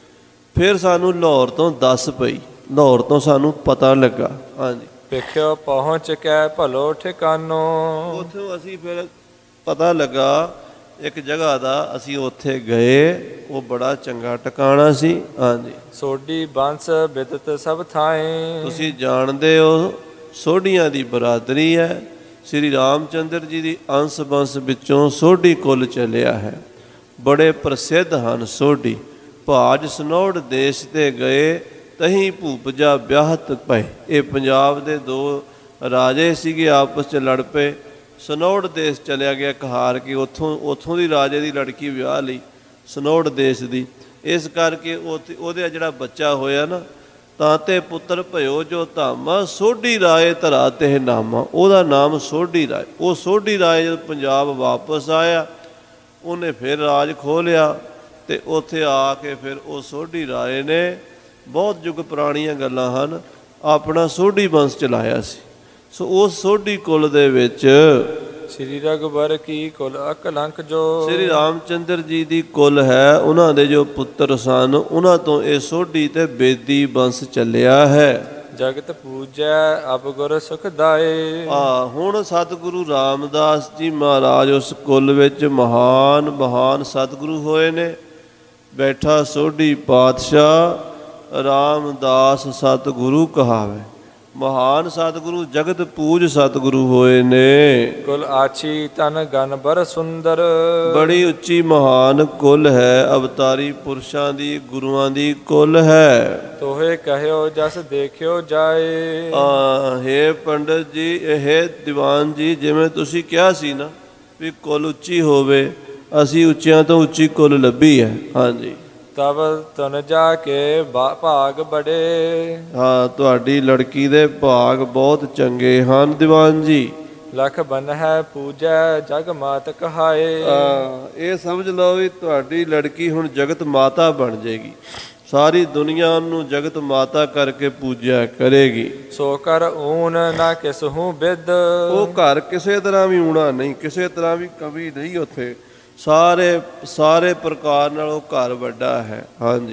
ਫਿਰ ਸਾਨੂੰ ਲਾਹੌਰ ਤੋਂ ਦੱਸ ਪਈ, ਲਾਹੌਰ ਤੋਂ ਸਾਨੂੰ ਪਤਾ ਲੱਗਾ। ਹਾਂਜੀ, ਵੇਖਿਓ ਪਹੁੰਚ ਕੇ ਭਲੋ ਠਿਕਾਨੋ। ਉੱਥੋਂ ਅਸੀਂ ਫਿਰ ਪਤਾ ਲੱਗਾ ਇੱਕ ਜਗ੍ਹਾ ਦਾ, ਅਸੀਂ ਉੱਥੇ ਗਏ, ਉਹ ਬੜਾ ਚੰਗਾ ਟਿਕਾਣਾ ਸੀ। ਹਾਂਜੀ, ਸੋਢੀ ਬੰਸ ਬਿਦਤ ਸਭ ਥਾਏ। ਤੁਸੀਂ ਜਾਣਦੇ ਹੋ ਸੋਢੀਆਂ ਦੀ ਬਰਾਦਰੀ ਹੈ, ਸ੍ਰੀ ਰਾਮਚੰਦਰ ਜੀ ਦੀ ਅੰਸ਼ ਬੰਸ ਵਿੱਚੋਂ ਸੋਢੀ ਕੁਲ ਚੱਲਿਆ ਹੈ, ਬੜੇ ਪ੍ਰਸਿੱਧ ਹਨ ਸੋਢੀ। ਭਾਜ ਸਨੌੜ ਦੇਸ਼ ਤੇ ਗਏ, ਤਹੀਂ ਭੂਪਜਾ ਵਿਆਹਤ ਪਏ। ਇਹ ਪੰਜਾਬ ਦੇ 2 ਰਾਜੇ ਸੀਗੇ, ਆਪਸ 'ਚ ਲੜ ਪਏ। ਸਨੌੜ ਦੇਸ਼ ਚਲਿਆ ਗਿਆ ਕਹਾਰ ਕੇ, ਉੱਥੋਂ ਦੀ ਰਾਜੇ ਦੀ ਲੜਕੀ ਵਿਆਹ ਲਈ, ਸਨੌੜ ਦੇਸ਼ ਦੀ। ਇਸ ਕਰਕੇ ਉਹਦਾ ਜਿਹੜਾ ਬੱਚਾ ਹੋਇਆ ਨਾ, ਤਾਂ ਤੇ ਪੁੱਤਰ ਭਇਓ ਜੋ ਧਾਮਾ, ਸੋਢੀ ਰਾਏ ਧਰਾ ਤੇ ਨਾਮਾ। ਉਹਦਾ ਨਾਮ ਸੋਢੀ ਰਾਏ। ਉਹ ਸੋਢੀ ਰਾਏ ਜਦੋਂ ਪੰਜਾਬ ਵਾਪਸ ਆਇਆ, ਉਹਨੇ ਫਿਰ ਰਾਜ ਖੋਹ ਲਿਆ, ਅਤੇ ਉੱਥੇ ਆ ਕੇ ਫਿਰ ਉਹ ਸੋਢੀ ਰਾਏ ਨੇ, ਬਹੁਤ ਯੁੱਗ ਪੁਰਾਣੀਆਂ ਗੱਲਾਂ ਹਨ, ਆਪਣਾ ਸੋਢੀ ਵੰਸ਼ ਚਲਾਇਆ ਸੀ। ਸੋ ਉਸ ਸੋਢੀ ਕੁਲ ਦੇ ਵਿੱਚ ਸ੍ਰੀ ਰਘੁਬਰ ਕੀ ਕੁਲ ਅਕਲੰਕ ਜੋ। ਸ੍ਰੀ ਰਾਮਚੰਦਰ ਜੀ ਦੀ ਕੁਲ ਹੈ, ਉਹਨਾਂ ਦੇ ਜੋ ਪੁੱਤਰ ਸਨ, ਉਹਨਾਂ ਤੋਂ ਇਹ ਸੋਢੀ ਤੇ ਬੇਦੀ ਵੰਸ਼ ਚੱਲਿਆ ਹੈ। ਜਗਤ ਪੂਜੈ ਅਬ ਗੁਰ ਸੁਖਦਾਏ। ਹੁਣ ਸਤਿਗੁਰੂ ਰਾਮਦਾਸ ਜੀ ਮਹਾਰਾਜ ਉਸ ਕੁਲ ਵਿੱਚ ਮਹਾਨ ਸਤਿਗੁਰੂ ਹੋਏ ਨੇ। ਬੈਠਾ ਸੋਢੀ ਪਾਤਸ਼ਾਹ ਰਾਮਦਾਸ ਸਤਿਗੁਰੂ ਕਹਾਵੇ। ਮਹਾਨ ਸਤਿਗੁਰੂ ਜਗਤ ਪੂਜ ਸਤਿਗੁਰੂ ਹੋਏ ਨੇ। ਕੁਲ ਆਛੀ ਤਨ ਗਨ ਬਰ ਸੁੰਦਰ। ਬੜੀ ਉੱਚੀ ਮਹਾਨ ਕੁਲ ਹੈ, ਅਵਤਾਰੀ ਪੁਰਸ਼ਾਂ ਦੀ, ਗੁਰੂਆਂ ਦੀ ਕੁਲ ਹੈ। ਤੋਹੇ ਕਹਿਓ ਜਸ ਦੇਖਿਓ ਜਾਏ। ਹੇ ਪੰਡਤ ਜੀ, ਇਹ ਦੀਵਾਨ ਜੀ, ਜਿਵੇਂ ਤੁਸੀਂ ਕਿਹਾ ਸੀ ਨਾ ਵੀ ਕੁਲ ਉੱਚੀ ਹੋਵੇ, ਅਸੀਂ ਉੱਚਿਆਂ ਤੋਂ ਉੱਚੀ ਕੁਲ ਲੱਭੀ ਹੈ। ਹਾਂਜੀ, ਤਬ ਤੁਨ ਜਾ ਕੇ ਭਾਗ ਬੜੇ। ਤੁਹਾਡੀ ਲੜਕੀ ਦੇ ਭਾਗ ਬਹੁਤ ਚੰਗੇ ਹਨ ਦੀਵਾਨ ਜੀ। ਲਖ ਬਨ ਹੈ ਪੂਜੈ ਜਗ ਮਾਤ ਕਹਾਏ। ਇਹ ਸਮਝ ਲਓ ਵੀ ਤੁਹਾਡੀ ਲੜਕੀ ਹੁਣ ਜਗਤ ਮਾਤਾ ਬਣ ਜਾਏਗੀ, ਸਾਰੀ ਦੁਨੀਆ ਨੂੰ ਜਗਤ ਮਾਤਾ ਕਰਕੇ ਪੂਜਿਆ ਕਰੇਗੀ। ਸੋ ਕਰ ਊਨ ਨਾ ਕਿਸਹੂ ਬਿਦ। ਉਹ ਘਰ ਕਿਸੇ ਤਰ੍ਹਾਂ ਵੀ ਊਣਾ ਨਹੀਂ, ਕਿਸੇ ਤਰ੍ਹਾਂ ਵੀ ਕਮੀ ਨਹੀਂ ਉੱਥੇ, ਸਾਰੇ ਪ੍ਰਕਾਰ ਨਾਲ ਉਹ ਘਰ ਵੱਡਾ ਹੈ। ਹਾਂਜੀ,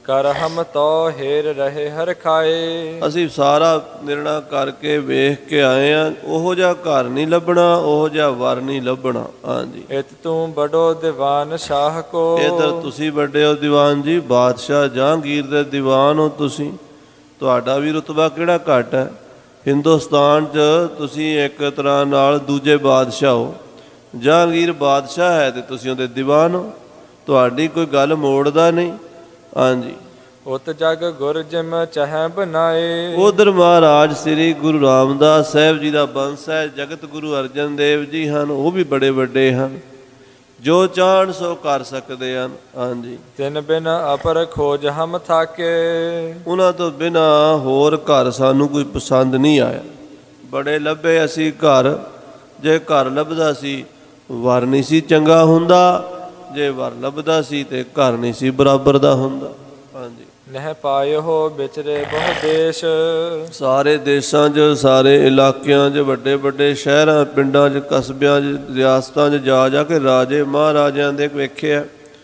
ਕਰ ਹਮ ਤੋ ਹੇਰ ਰਹੇ ਹਰ ਖਾਏ। ਅਸੀਂ ਸਾਰਾ ਨਿਰਣਾ ਕਰਕੇ ਵੇਖ ਕੇ ਆਏ ਆ, ਉਹੋ ਜਿਹਾ ਘਰ ਨਹੀਂ ਲੱਭਣਾ, ਉਹੋ ਜਿਹਾ ਵਰ ਨਹੀਂ ਲੱਭਣਾ। ਹਾਂਜੀ, ਇਤ ਤੂੰ ਬੜੋ ਦੀਵਾਨ ਸ਼ਾਹ ਕੋ। ਇੱਧਰ ਤੁਸੀਂ ਵੱਡੇ ਹੋ ਦੀਵਾਨ ਜੀ, ਬਾਦਸ਼ਾਹ ਜਹਾਂਗੀਰ ਦੇ ਦੀਵਾਨ ਹੋ ਤੁਸੀਂ। ਤੁਹਾਡਾ ਵੀ ਰੁਤਬਾ ਕਿਹੜਾ ਘੱਟ ਹੈ। ਹਿੰਦੁਸਤਾਨ 'ਚ ਤੁਸੀਂ ਇੱਕ ਤਰ੍ਹਾਂ ਨਾਲ ਦੂਜੇ ਬਾਦਸ਼ਾਹ ਹੋ। ਜਹਾਂਗੀਰ ਬਾਦਸ਼ਾਹ ਹੈ ਤੇ ਤੁਸੀਂ ਉਹਦੇ ਦੀਵਾਨ ਹੋ। ਤੁਹਾਡੀ ਕੋਈ ਗੱਲ ਮੋੜਦਾ ਨਹੀਂ। ਹਾਂਜੀ, ਉਤ ਜਗ ਗੁਰ ਜਿਮ ਚਹਿ ਬਨਾਏ। ਉਧਰ ਮਹਾਰਾਜ ਸ੍ਰੀ ਗੁਰੂ ਰਾਮਦਾਸ ਸਾਹਿਬ ਜੀ ਦਾ ਬੰਸ ਹੈ। ਜਗਤ ਗੁਰੂ ਅਰਜਨ ਦੇਵ ਜੀ ਹਨ, ਉਹ ਵੀ ਬੜੇ ਵੱਡੇ ਹਨ, ਜੋ ਚਾਹਣ ਸੋ ਕਰ ਸਕਦੇ ਹਨ। ਹਾਂਜੀ, ਤਿਨ ਬਿਨ ਅਪਰ ਖੋਜ ਹਮ ਥਾਕੇ। ਉਹਨਾਂ ਤੋਂ ਬਿਨਾ ਹੋਰ ਘਰ ਸਾਨੂੰ ਕੋਈ ਪਸੰਦ ਨਹੀਂ ਆਇਆ। ਬੜੇ ਲੱਭੇ ਅਸੀਂ ਘਰ, ਜੇ ਘਰ ਲੱਭਦਾ ਸੀ ਵਰ ਨਹੀਂ ਸੀ ਚੰਗਾ ਹੁੰਦਾ, ਜੇ ਵਰ ਲੱਭਦਾ ਸੀ ਤੇ ਘਰ ਨਹੀਂ ਸੀ ਬਰਾਬਰ ਦਾ ਹੁੰਦਾ। ਹਾਂਜੀ, ਨਹਿ ਪਾਇਓ ਵਿਚਰੇ ਬਹੁ ਦੇਸ਼। ਸਾਰੇ ਦੇਸ਼ਾਂ 'ਚ, ਸਾਰੇ ਇਲਾਕਿਆਂ 'ਚ, ਵੱਡੇ ਵੱਡੇ ਸ਼ਹਿਰਾਂ, ਪਿੰਡਾਂ 'ਚ, ਕਸਬਿਆਂ 'ਚ, ਰਿਆਸਤਾਂ 'ਚ ਜਾ ਕੇ ਰਾਜੇ ਮਹਾਰਾਜਿਆਂ ਦੇ ਵੇਖਿਆ।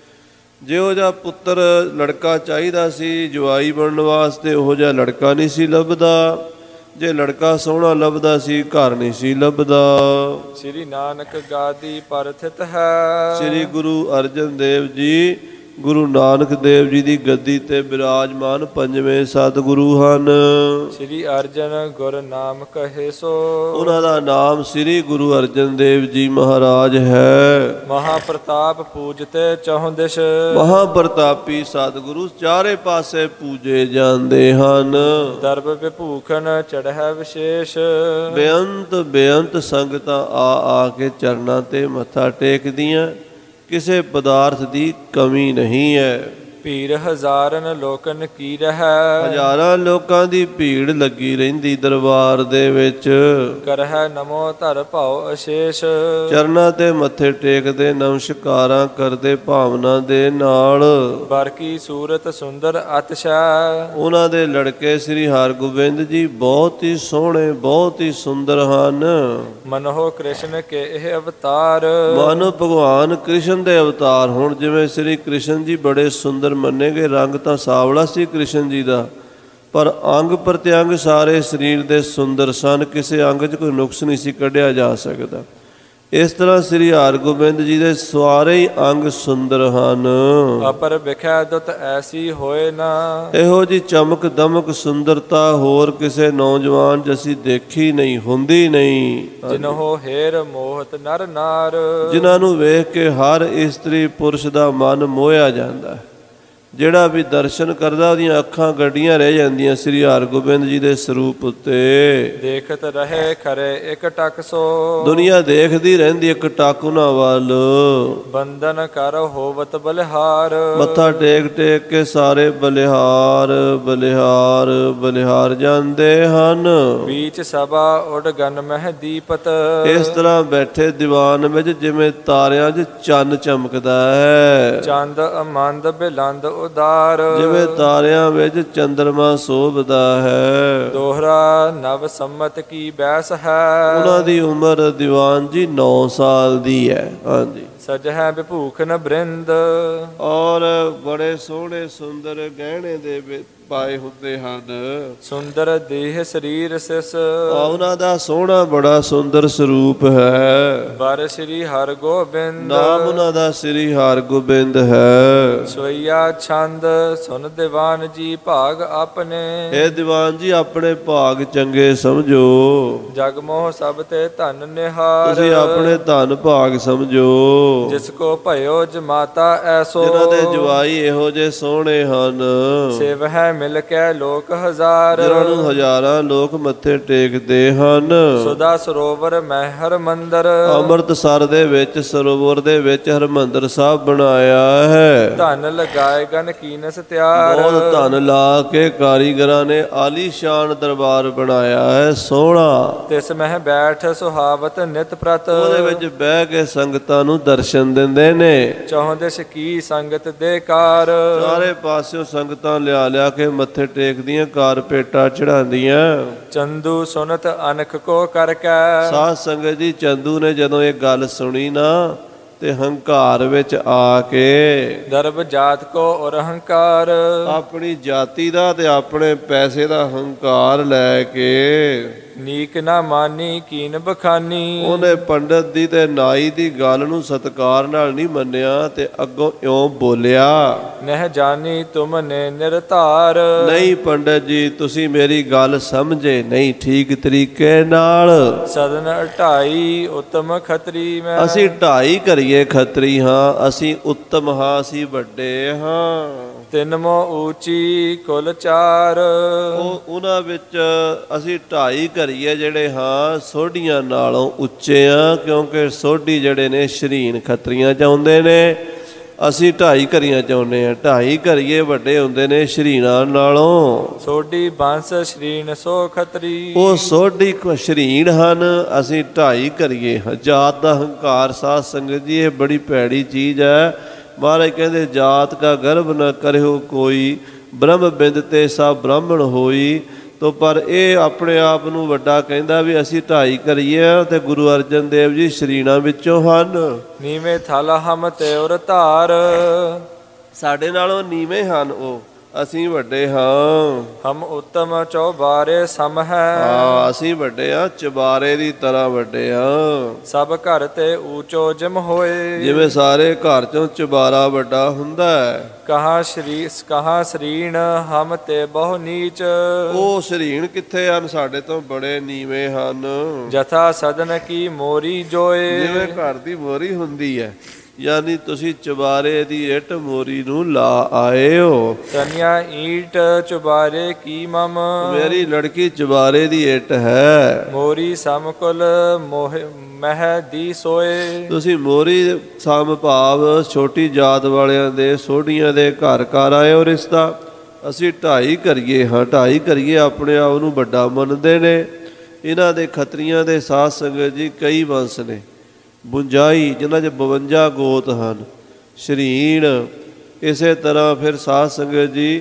ਜਿਹੋ ਜਿਹਾ ਪੁੱਤਰ ਲੜਕਾ ਚਾਹੀਦਾ ਸੀ ਜਵਾਈ ਬਣਨ ਵਾਸਤੇ, ਉਹੋ ਜਿਹਾ ਲੜਕਾ ਨਹੀਂ ਸੀ ਲੱਭਦਾ। ਜੇ ਲੜਕਾ ਸੋਹਣਾ ਲੱਭਦਾ ਸੀ, ਘਰ ਨਹੀਂ ਸੀ ਲੱਭਦਾ। ਸ੍ਰੀ ਨਾਨਕ ਗਾਦੀ ਪਰ ਥਿਤ ਹੈ। ਸ੍ਰੀ ਗੁਰੂ ਅਰਜਨ ਦੇਵ ਜੀ, ਗੁਰੂ ਨਾਨਕ ਦੇਵ ਜੀ ਦੀ ਗੱਦੀ ਤੇ ਬਿਰਾਜਮਾਨ ਪੰਜਵੇਂ ਸਤਿਗੁਰੂ ਹਨ। ਸ੍ਰੀ ਅਰਜਨ ਗੁਰ ਨਾਮ ਕਹੇ ਸੋ। ਉਹਨਾਂ ਦਾ ਨਾਮ ਸ੍ਰੀ ਗੁਰੂ ਅਰਜਨ ਦੇਵ ਜੀ ਮਹਾਰਾਜ ਹੈ। ਮਹਾ ਪ੍ਰਤਾਪ ਪੂਜਤੇ ਚਹੁ ਦਿਸ਼। ਮਹਾ ਪ੍ਰਤਾਪੀ ਸਤਿਗੁਰੂ ਚਾਰੇ ਪਾਸੇ ਪੂਜੇ ਜਾਂਦੇ ਹਨ। ਦਰਬ ਵਿਭੂਖਨ ਚੜ੍ਹੈ ਵਿਸ਼ੇਸ਼। ਬੇਅੰਤ ਬੇਅੰਤ ਸੰਗਤਾਂ ਆ ਕੇ ਚਰਨਾਂ ਤੇ ਮੱਥਾ ਟੇਕਦੀਆਂ। ਕਿਸੇ ਪਦਾਰਥ ਦੀ ਕਮੀ ਨਹੀਂ ਹੈ। ਭੀੜ ਹਜ਼ਾਰਨ ਲੋਕਨ ਕੀ ਰਹੈ। ਹਜ਼ਾਰਾਂ ਲੋਕਾਂ ਦੀ ਭੀੜ ਲੱਗੀ ਰਹਿੰਦੀ ਦਰਬਾਰ ਦੇ ਵਿੱਚ। ਕਰਹਿ ਨਮੋ ਧਰ ਭਾਉ ਅਸ਼ੇਸ਼। ਚਰਨਾਂ ਤੇ ਮੱਥੇ ਟੇਕਦੇ, ਨਮਸਕਾਰਾਂ ਕਰਦੇ ਭਾਵਨਾ ਦੇ ਨਾਲ। ਬਰ ਕੀ ਸੂਰਤ ਸੁੰਦਰ ਅਤਿਸ਼ੈ। ਉਹਨਾਂ ਦੇ ਲੜਕੇ ਸ੍ਰੀ ਹਰਗੋਬਿੰਦ ਜੀ ਬਹੁਤ ਹੀ ਸੋਹਣੇ, ਬਹੁਤ ਹੀ ਸੁੰਦਰ ਹਨ। ਮਨੋ ਕ੍ਰਿਸ਼ਨ ਕੇ ਇਹ ਅਵਤਾਰ। ਮਾਨੋ ਭਗਵਾਨ ਕ੍ਰਿਸ਼ਨ ਦੇ ਅਵਤਾਰ ਹੋਣ। ਜਿਵੇਂ ਸ੍ਰੀ ਕ੍ਰਿਸ਼ਨ ਜੀ ਬੜੇ ਸੁੰਦਰ ਮੰਨੇ ਗਏ। ਰੰਗ ਤਾਂ ਸਾਵਲਾ ਸੀ ਕ੍ਰਿਸ਼ਨ ਜੀ ਦਾ, ਪਰ ਅੰਗ ਪ੍ਰਤਿਅੰਗ ਸਾਰੇ ਸਰੀਰ ਦੇ ਸੁੰਦਰ ਸਨ। ਕਿਸੇ ਅੰਗ 'ਚ ਕੋਈ ਨੁਕਸ ਨਹੀਂ ਸੀ ਕੱਢਿਆ ਜਾ ਸਕਦਾ। ਇਸ ਤਰ੍ਹਾਂ ਸ੍ਰੀ ਹਰਗੋਬਿੰਦ ਜੀ ਦੇ ਸਾਰੇ ਹੀ ਅੰਗ ਸੁੰਦਰ ਹਨ। ਅਪਰ ਵਿਖੈ ਦੁਤ ਐਸੀ ਹੋਏ ਨਾ। ਇਹੋ ਜੀ ਚਮਕ ਦਮਕ ਸੁੰਦਰਤਾ ਹੋਰ ਕਿਸੇ ਨੌਜਵਾਨ 'ਚ ਅਸੀਂ ਦੇਖੀ ਨਹੀਂ, ਹੁੰਦੀ ਨਹੀਂ। ਜਿਨਹੁ ਹੇਰ ਮੋਹਤ ਨਰ ਨਾਰ। ਜਿਨ੍ਹਾਂ ਨੂੰ ਵੇਖ ਕੇ ਹਰ ਇਸਤਰੀ ਪੁਰਸ਼ ਦਾ ਮਨ ਮੋਹਿਆ ਜਾਂਦਾ। ਜਿਹੜਾ ਵੀ ਦਰਸ਼ਨ ਕਰਦਾ ਉਹਦੀਆਂ ਅੱਖਾਂ ਗੱਡੀਆਂ ਰਹਿ ਜਾਂਦੀਆਂ ਸ੍ਰੀ ਹਰਗੋਬਿੰਦ ਜੀ ਦੇ ਸਰੂਪ ਉੱਤੇ। ਦੇਖਤ ਰਹੇ ਖਰੇ ਇੱਕ ਟਕ ਸੋ। ਦੁਨੀਆ ਦੇਖਦੀ ਰਹਿੰਦੀ ਇੱਕ ਟਕ ਉਹਨਾਂ ਵੱਲ। ਬੰਧਨ ਕਰ ਹੋਵਤ ਬਲਿਹਾਰ। ਮੱਥਾ ਟੇਕ ਟੇਕ ਕੇ ਸਾਰੇ ਬਲਿਹਾਰ ਬਲਿਹਾਰ ਬਲਿਹਾਰ ਜਾਂਦੇ ਹਨ। ਬੀਚ ਸਭਾ ਉਡ ਗਨ ਮਹਿ ਦੀਪਤ। ਇਸ ਤਰ੍ਹਾਂ ਬੈਠੇ ਦੀਵਾਨ ਵਿੱਚ ਜਿਵੇਂ ਤਾਰਿਆਂ 'ਚ ਚੰਨ ਚਮਕਦਾ ਹੈ। ਚੰਦ ਅਮੰਦ ਬਿਲੰਦ ਉਦਾਰ। ਜਿਵੇਂ ਤਾਰਿਆਂ ਵਿੱਚ ਚੰਦਰਮਾ ਸੋਭਦਾ ਹੈ। ਦੋਹਰਾ ਨਵ ਸੰਮਤ ਕੀ ਬੈਸ ਹੈ। ਉਹਨਾਂ ਦੀ ਉਮਰ ਦੀਵਾਨ ਜੀ 9 ਸਾਲ ਦੀ ਹੈ। ਹਾਂਜੀ, ਸਜਹਿ ਵਿਭੂਖਨ ਬ੍ਰਿੰਦ। ਔਰ ਬੜੇ ਸੋਹਣੇ ਸੁੰਦਰ ਗਹਿਣੇ ਦੇ ਪਾਏ ਹੁੰਦੇ ਹਨ। ਸੁੰਦਰ ਦੇਹ ਸਰੀਰ ਸਿਸ। ਉਹਨਾਂ ਦਾ ਸੋਹਣਾ ਬੜਾ ਸੁੰਦਰ ਸਰੂਪ ਹੈ। ਬਰ ਸ੍ਰੀ ਹਰਗੋਬਿੰਦ। ਨਾਮ ਉਹਨਾਂ ਦਾ ਸ੍ਰੀ ਹਰਗੋਬਿੰਦ ਹੈ। ਸੋਈਆ ਛੰਦ ਸੁਨ ਦੀਵਾਨ ਜੀ ਭਾਗ ਆਪਣੇ। ਇਹ ਦੀਵਾਨ ਜੀ ਆਪਣੇ ਭਾਗ ਚੰਗੇ ਸਮਝੋ। ਜਗ ਮੋਹ ਸਭ ਤੇ ਧਨ ਨਿਹਾਰ। ਤੁਸੀਂ ਆਪਣੇ ਧਨ ਭਾਗ ਸਮਝੋ। ਜਿਸ ਕੋ ਭਇਓ ਜਮਾਤਾ ਐਸੋ। ਜਿਨ੍ਹਾਂ ਦੇ ਜਵਾਈ ਇਹੋ ਜਿਹੇ ਸੋਹਣੇ ਹਨ। ਸੇਵਹਿ ਮਿਲ ਕੇ ਲੋਕ ਹਜ਼ਾਰ। ਜਿਨ੍ਹਾਂ ਨੂੰ ਹਜ਼ਾਰਾਂ ਲੋਕ ਮੱਥੇ ਟੇਕਦੇ ਹਨ। ਸੁਦਾ ਸਰੋਵਰ ਮਹਿ ਹਰ ਮੰਦਰ। ਅੰਮ੍ਰਿਤਸਰ ਦੇ ਵਿੱਚ ਸਰੋਵਰ ਦੇ ਵਿੱਚ ਹਰਿਮੰਦਰ ਸਾਹਿਬ ਬਣਾਇਆ ਹੈ। ਧਨ ਲਗਾਏ ਗਨ ਕੀਨਸ ਤਿਆਰ। ਬਹੁਤ ਧਨ ਲਾ ਕੇ ਕਾਰੀਗਰਾਂ ਨੇ ਆਲੀਸ਼ਾਨ ਦਰਬਾਰ ਬਣਾਇਆ ਹੈ, ਸੋਹਣਾ। ਤਿਸ ਮਹਿ ਬੈਠ ਸੁਹਾਵਤ ਨਿਤ ਪ੍ਰਤ। ਉਹਦੇ ਵਿੱਚ ਬਹਿ ਕੇ ਸੰਗਤਾਂ ਨੂੰ ਦਰਸ਼ਨ ਦਿੰਦੇ ਨੇ। ਚਾਹੁੰਦੇ ਕੀ ਸੰਗਤ ਦੇ ਕਾਰ। ਸਾਰੇ ਪਾਸਿਓਂ ਸੰਗਤਾਂ ਲਿਆ ਕੇ ਮੱਥੇ ਟੇਕਦੀਆਂ, ਕਾਰ ਭੇਟਾ ਚੜਾਉਂਦੀਆਂ। ਚੰਦੂ ਸੁਨਤ ਅਨਖ ਕੋ ਕਰ ਕੈ। ਸਾਧ ਸੰਗਤ ਜੀ, ਚੰਦੂ ਨੇ ਜਦੋਂ ਇਹ ਗੱਲ ਸੁਣੀ ਨਾ ਤੇ ਹੰਕਾਰ ਵਿੱਚ ਆ ਕੇ ਦਰਬ ਜਾਤ ਕੋ ਔਰ ਹੰਕਾਰ, ਆਪਣੀ ਜਾਤੀ ਦਾ ਤੇ ਆਪਣੇ ਪੈਸੇ ਦਾ ਹੰਕਾਰ ਲੈ ਕੇ ਨੀਕ ਨਾ ਮਾਨੀ ਕੀਨ ਬਖਾਨੀ। ਉਹਨੇ ਪੰਡਤ ਦੀ ਤੇ ਨਾਈ ਦੀ ਗੱਲ ਨੂੰ ਸਤਿਕਾਰ ਨਾਲ ਨਹੀਂ ਮੰਨਿਆ ਤੇ ਅੱਗੋਂ ਇਉਂ ਬੋਲਿਆ, ਨਹਿ ਜਾਨੀ ਤੁਮ ਨੇ ਨਿਰਧਾਰ। ਨਹੀਂ ਪੰਡਤ ਜੀ, ਤੁਸੀਂ ਮੇਰੀ ਗੱਲ ਸਮਝੇ ਨਹੀਂ ਠੀਕ ਤਰੀਕੇ ਨਾਲ। ਸਦਨ 28 ਉਤਮ ਖਤਰੀ ਮੈਂ, ਅਸੀਂ 2.5 ਕਰੀਏ ਖੱਤਰੀ ਹਾਂ, ਅਸੀਂ ਉੱਤਮ ਹਾਂ, ਅਸੀਂ ਵੱਡੇ ਹਾਂ। ਤਿੰਨਮੋ ਊਚੀ ਕੁਲ ਚਾਰ, ਉਹਨਾਂ ਵਿੱਚ ਅਸੀਂ 2.5 ਕਰੀਏ ਜਿਹੜੇ ਹਾਂ ਸੋਢੀਆਂ ਨਾਲੋਂ ਉੱਚੇ ਆ, ਕਿਉਂਕਿ ਸੋਢੀ ਜਿਹੜੇ ਨੇ ਸ਼ਰੀਨ ਖੱਤਰੀਆਂ ਚ ਆਉਂਦੇ ਨੇ, ਅਸੀਂ 2.5 ਕਰੀਆਂ ਚਾਹੁੰਦੇ ਹਾਂ। 2.5 ਕਰੀਏ ਵੱਡੇ ਹੁੰਦੇ ਨੇ ਸ਼ਰੀਨਾਂ ਨਾਲੋਂ। ਸੋਢੀ ਬੰਸ ਸ਼ਰੀਨ ਸੋ ਖਤਰੀ, ਉਹ ਸੋਢੀ ਸ਼ਰੀਨ ਹਨ, ਅਸੀਂ 2.5 ਕਰੀਏ। ਜਾਤ ਦਾ ਹੰਕਾਰ ਸਾਧ ਸੰਗਤ ਜੀ ਇਹ ਬੜੀ ਭੈੜੀ ਚੀਜ਼ ਹੈ। ਮਹਾਰਾਜ ਕਹਿੰਦੇ ਜਾਤ ਕਾ ਗਰਭ ਨ ਕਰਿਓ ਕੋਈ, ਬ੍ਰਹਮ ਬਿੰਦ ਤੇ ਸਭ ਬ੍ਰਾਹਮਣ ਹੋਈ। ਤੋ ਪਰ ਇਹ ਆਪਣੇ ਆਪ ਨੂੰ ਵੱਡਾ ਕਹਿੰਦਾ ਵੀ ਅਸੀਂ 2.5 ਕਰੀਏ, ਤੇ ਗੁਰੂ ਅਰਜਨ ਦੇਵ ਜੀ ਸ਼ਰੀਨਾਂ ਵਿੱਚੋਂ ਹਨ। ਨੀਵੇਂ ਥਲ ਹਮ ਤੇ ਔਰ ਧਾਰ, ਸਾਡੇ ਨਾਲੋਂ ਨੀਵੇਂ ਹਨ ਉਹ, ਅਸੀਂ ਵੱਡੇ ਹਾਂ। ਹਮ ਉੱਤਮ ਚੌਬਾਰੇ ਸਮ ਹੈ, ਹਾਂ ਅਸੀਂ ਵੱਡੇ ਹਾਂ, ਚੁਬਾਰੇ ਦੀ ਤਰ੍ਹਾਂ ਵੱਡੇ ਹਾਂ। ਸਭ ਘਰ ਤੇ ਊਚੋ ਜਿਮ ਹੋਏ, ਜਿਵੇਂ ਸਾਰੇ ਘਰ ਚੋਂ ਚੁਬਾਰਾ ਵੱਡਾ ਹੁੰਦਾ ਹੈ। ਕਹਾਂ ਸ਼ਰੀਣ ਹਮ ਤੇ ਬਹੁ ਨੀਚ, ਉਹ ਸ਼ਰੀਣ ਕਿੱਥੇ ਹਨ, ਸਾਡੇ ਤੋਂ ਬੜੇ ਨੀਵੇਂ ਹਨ। ਜਥਾ ਸਦਨ ਕੀ ਮੋਰੀ ਜੋਏ, ਜਿਵੇਂ ਘਰ ਦੀ ਮੋਰੀ ਹੁੰਦੀ ਹੈ, ਯਾਨੀ ਤੁਸੀਂ ਚੁਬਾਰੇ ਦੀ ਇੱਟ ਮੋਰੀ ਨੂੰ ਲਾ ਆਏ ਹੋ। ਤਨਿਆ ਈਟ ਚੁਬਾਰੇ ਕੀ ਮਮ, ਮੇਰੀ ਲੜਕੀ ਚੁਬਾਰੇ ਦੀ ਇੱਟ ਹੈ। ਮੋਰੀ ਸਮਕੁਲ ਮੋਹਿ ਮਹਿ ਦੀ ਸੋਏ, ਤੁਸੀਂ ਮੋਰੀ ਸਮ ਭਾਵ ਛੋਟੀ ਜਾਤ ਵਾਲਿਆਂ ਦੇ ਸੋਢੀਆਂ ਦੇ ਘਰ ਘਰ ਆਏ ਹੋ ਰਿਸ਼ਤਾ। ਅਸੀਂ 2.5 ਕਰੀਏ ਹਾਂ, 2.5 ਕਰੀਏ ਆਪਣੇ ਆਪ ਨੂੰ ਵੱਡਾ ਮੰਨਦੇ ਨੇ। ਇਹਨਾਂ ਦੇ ਖੱਤਰੀਆਂ ਦੇ ਸਾਧ ਸੰਗਤ ਜੀ ਕਈ ਵੰਸ਼ ਨੇ, 52 ਜਿਨ੍ਹਾਂ 'ਚ 52 ਗੋਤ ਹਨ। ਸ਼ਰੀਣ ਇਸੇ ਤਰ੍ਹਾਂ ਫਿਰ ਸਾਧ ਸੰਗਤ ਜੀ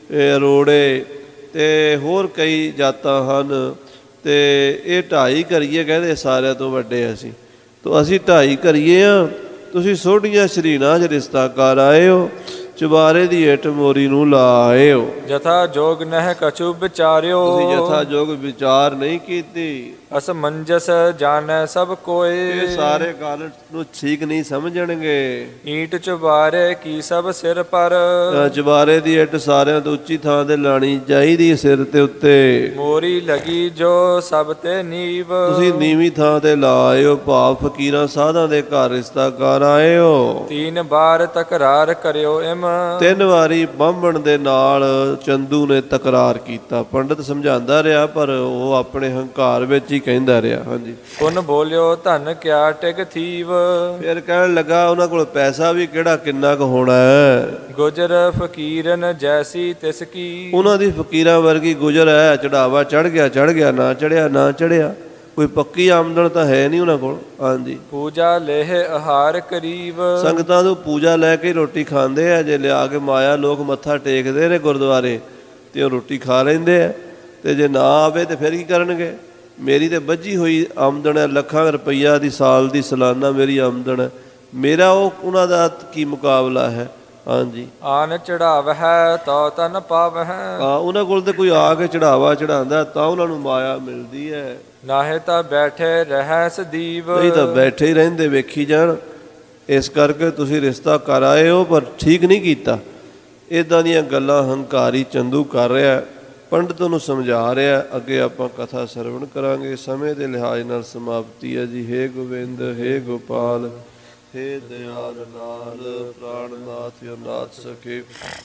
ਅਰੋੜੇ ਤੇ ਹੋਰ ਕਈ ਜਾਤਾਂ ਹਨ। ਤੇ ਇਹ 2.5 ਕਰੀਏ ਕਹਿੰਦੇ ਸਾਰਿਆਂ ਤੋਂ ਵੱਡੇ ਅਸੀਂ, ਤੋ ਅਸੀਂ 2.5 ਕਰੀਏ ਆ। ਤੁਸੀਂ ਸੋਢੀਆਂ ਸ਼ਰੀਨਾਂ 'ਚ ਰਿਸ਼ਤਾ ਕਰ ਆਏ ਹੋ, ਚੁਬਾਰੇ ਦੀ ਇੱਟ ਮੋਰੀ ਨੂੰ ਲਾ ਆਏ ਹੋ। ਜਥਾ ਜੋਗ ਨਹਿ ਕਛੂ ਵਿਚਾਰਿਓ, ਤੁਸੀਂ ਜਥਾ ਜੋਗ ਵਿਚਾਰ ਨਹੀਂ ਕੀਤੀ। ਅਸਮੰਜਸ ਜਾਣੈ ਸਭ ਕੋਏ, ਇਹ ਸਾਰੇ ਗੱਲ ਨੂੰ ਠੀਕ ਨਹੀਂ ਸਮਝਣਗੇ। ਈਟ ਚੁਬਾਰੇ ਕੀ ਸਭ ਸਿਰ ਪਰ, ਚੁਬਾਰੇ ਦੀ ਇੱਟ ਸਾਰਿਆਂ ਤੋਂ ਉੱਚੀ ਥਾਂ ਤੇ ਲਾਣੀ ਚਾਹੀਦੀ, ਸਿਰ ਤੇ ਉੱਤੇ। ਮੋਰੀ ਲਗੀ ਜੋ ਸਭ ਤੇ ਨੀਵ, ਤੁਸੀਂ ਨੀਵੀਂ ਥਾਂ ਤੇ ਲਾ ਆਏ ਹੋ, ਭਾਵ ਫਕੀਰਾਂ ਸਾਧਾਂ ਦੇ ਘਰ ਰਿਸ਼ਤਾ ਕਰ ਆਏ ਹੋ। 3 ਵਾਰ ਤਕਰਾਰ ਕਰਿਓ ਇਮ, 3 ਵਾਰੀ ਬਾਹਮਣ ਦੇ ਨਾਲ ਚੰਦੂ ਨੇ ਤਕਰਾਰ ਕੀਤਾ। ਪੰਡਤ ਸਮਝਾਉਂਦਾ ਰਿਹਾ ਪਰ ਉਹ ਆਪਣੇ ਹੰਕਾਰ ਵਿੱਚ ਹੀ ਕਹਿੰਦਾ ਰਿਹਾ। ਹਾਂਜੀ, ਪੁਨ ਬੋਲਿਓ ਧਨ ਕਿਆ ਟਿਕ ਥੀਵ, ਫਿਰ ਕਹਿਣ ਲੱਗਾ ਉਹਨਾਂ ਕੋਲ ਪੈਸਾ ਵੀ ਕਿਹੜਾ ਕਿੰਨਾ ਕੁ ਹੋਣਾ ਹੈ। ਗੁਜਰ ਫਕੀਰਨ ਜੈਸੀ ਤਿਸ ਕੀ, ਉਹਨਾਂ ਦੀ ਫਕੀਰਾਂ ਵਰਗੀ ਗੁਜਰ ਹੈ। ਚੜਾਵਾ ਚੜ ਗਿਆ ਚੜ ਗਿਆ, ਨਾ ਚੜਿਆ ਨਾ ਚੜਿਆ, ਕੋਈ ਪੱਕੀ ਆਮਦਨ ਤਾਂ ਹੈ ਨਹੀਂ ਉਹਨਾਂ ਕੋਲ। ਹਾਂਜੀ, ਪੂਜਾ ਲੇਹ ਆਹਾਰ ਕਰੀਬ, ਸੰਗਤਾਂ ਤੋਂ ਪੂਜਾ ਲੈ ਕੇ ਰੋਟੀ ਖਾਂਦੇ ਆ। ਜੇ ਲਿਆ ਕੇ ਮਾਇਆ ਲੋਕ ਮੱਥਾ ਟੇਕਦੇ ਨੇ ਗੁਰਦੁਆਰੇ ਤੇ ਉਹ ਰੋਟੀ ਖਾ ਲੈਂਦੇ ਆ, ਤੇ ਜੇ ਨਾ ਆਵੇ ਤੇ ਫਿਰ ਕੀ ਕਰਨਗੇ। ਮੇਰੀ ਤੇ ਬੱਝੀ ਹੋਈ ਆਮਦਨ ਹੈ, ਲੱਖਾਂ ਰੁਪਈਆ ਦੀ ਸਾਲ ਦੀ ਸਾਲਾਨਾ ਮੇਰੀ ਆਮਦਨ ਹੈ, ਮੇਰਾ ਉਹਨਾਂ ਦਾ ਕੀ ਮੁਕਾਬਲਾ ਹੈ। ਹਾਂਜੀ, ਆਨ ਚੜਾਵ ਹੈ ਤੋ ਤਨ ਪਾਵ ਹੈ, ਉਹਨਾਂ ਕੋਲ ਤੇ ਕੋਈ ਆ ਕੇ ਚੜਾਵਾ ਚੜਾਉਂਦਾ ਤਾਂ ਉਹਨਾਂ ਨੂੰ ਮਾਇਆ ਮਿਲਦੀ ਹੈ। ਨਾਹੇ ਤਾਂ ਬੈਠੇ ਰਹਿ ਸਦੀਵ, ਨਹੀਂ ਤਾਂ ਬੈਠੇ ਹੀ ਰਹਿੰਦੇ ਵੇਖੀ ਜਾਣ। ਇਸ ਕਰਕੇ ਤੁਸੀਂ ਰਿਸ਼ਤਾ ਕਰ ਆਏ ਹੋ ਪਰ ਠੀਕ ਨਹੀਂ ਕੀਤਾ। ਇੱਦਾਂ ਦੀਆਂ ਗੱਲਾਂ ਹੰਕਾਰੀ ਚੰਦੂ ਕਰ ਰਿਹਾ, ਪੰਡਤ ਨੂੰ ਸਮਝਾ ਰਿਹਾ। ਅੱਗੇ ਆਪਾਂ ਕਥਾ ਸਰਵਣ ਕਰਾਂਗੇ। ਸਮੇਂ ਦੇ ਲਿਹਾਜ਼ ਨਾਲ ਸਮਾਪਤੀ ਹੈ ਜੀ। ਹੇ ਗੋਬਿੰਦ, ਹੇ ਗੋਪਾਲ, ਹੇ ਦਿਆਲ ਲਾਲ, ਪ੍ਰਾਣਨਾਥ ਨਾਥ ਸਖੇ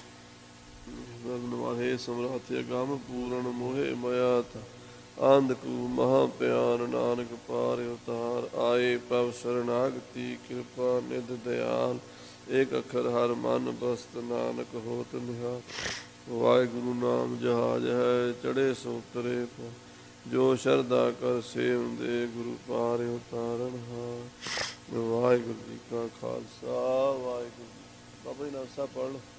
ਵਾਹੇ ਸਮਰਾਥ ਅਗੰਮ ਪੂਰਨ ਮੋਹਿ ਮਯਾਤ ਆਂਧਕੂ ਮਹਾ ਪਿਆਨ ਨਾਨਕ ਪਾਰ ਉਤਾਰ ਆਏ ਪ੍ਰਭ ਸਰਨਾਗਤੀ ਕਿਰਪਾ ਨਿਧ ਦਿਆਲ ਏਕ ਅੱਖਰ ਹਰ ਮਨ ਬਸਤ ਨਾਨਕ ਹੋਤ ਨਿਹਾਲ। ਵਾਹਿਗੁਰੂ ਨਾਮ ਜਹਾਜ ਹੈ ਚੜੇ ਸੋ ਤਰੇ ਜੋ ਸ਼ਰਧਾ ਕਰ ਸੇਵ ਦੇ ਗੁਰੂ ਪਾਰ ਉਤਾਰਨ ਹਾਰ। ਵਾਹਿਗੁਰੂ ਜੀ ਕਾ ਖਾਲਸਾ ਵਾਹਿਗੁਰੂ। ਬਾਬਾ ਜੀ ਨਾਲ ਸਭ ਪੜ੍ਹ ਲਓ।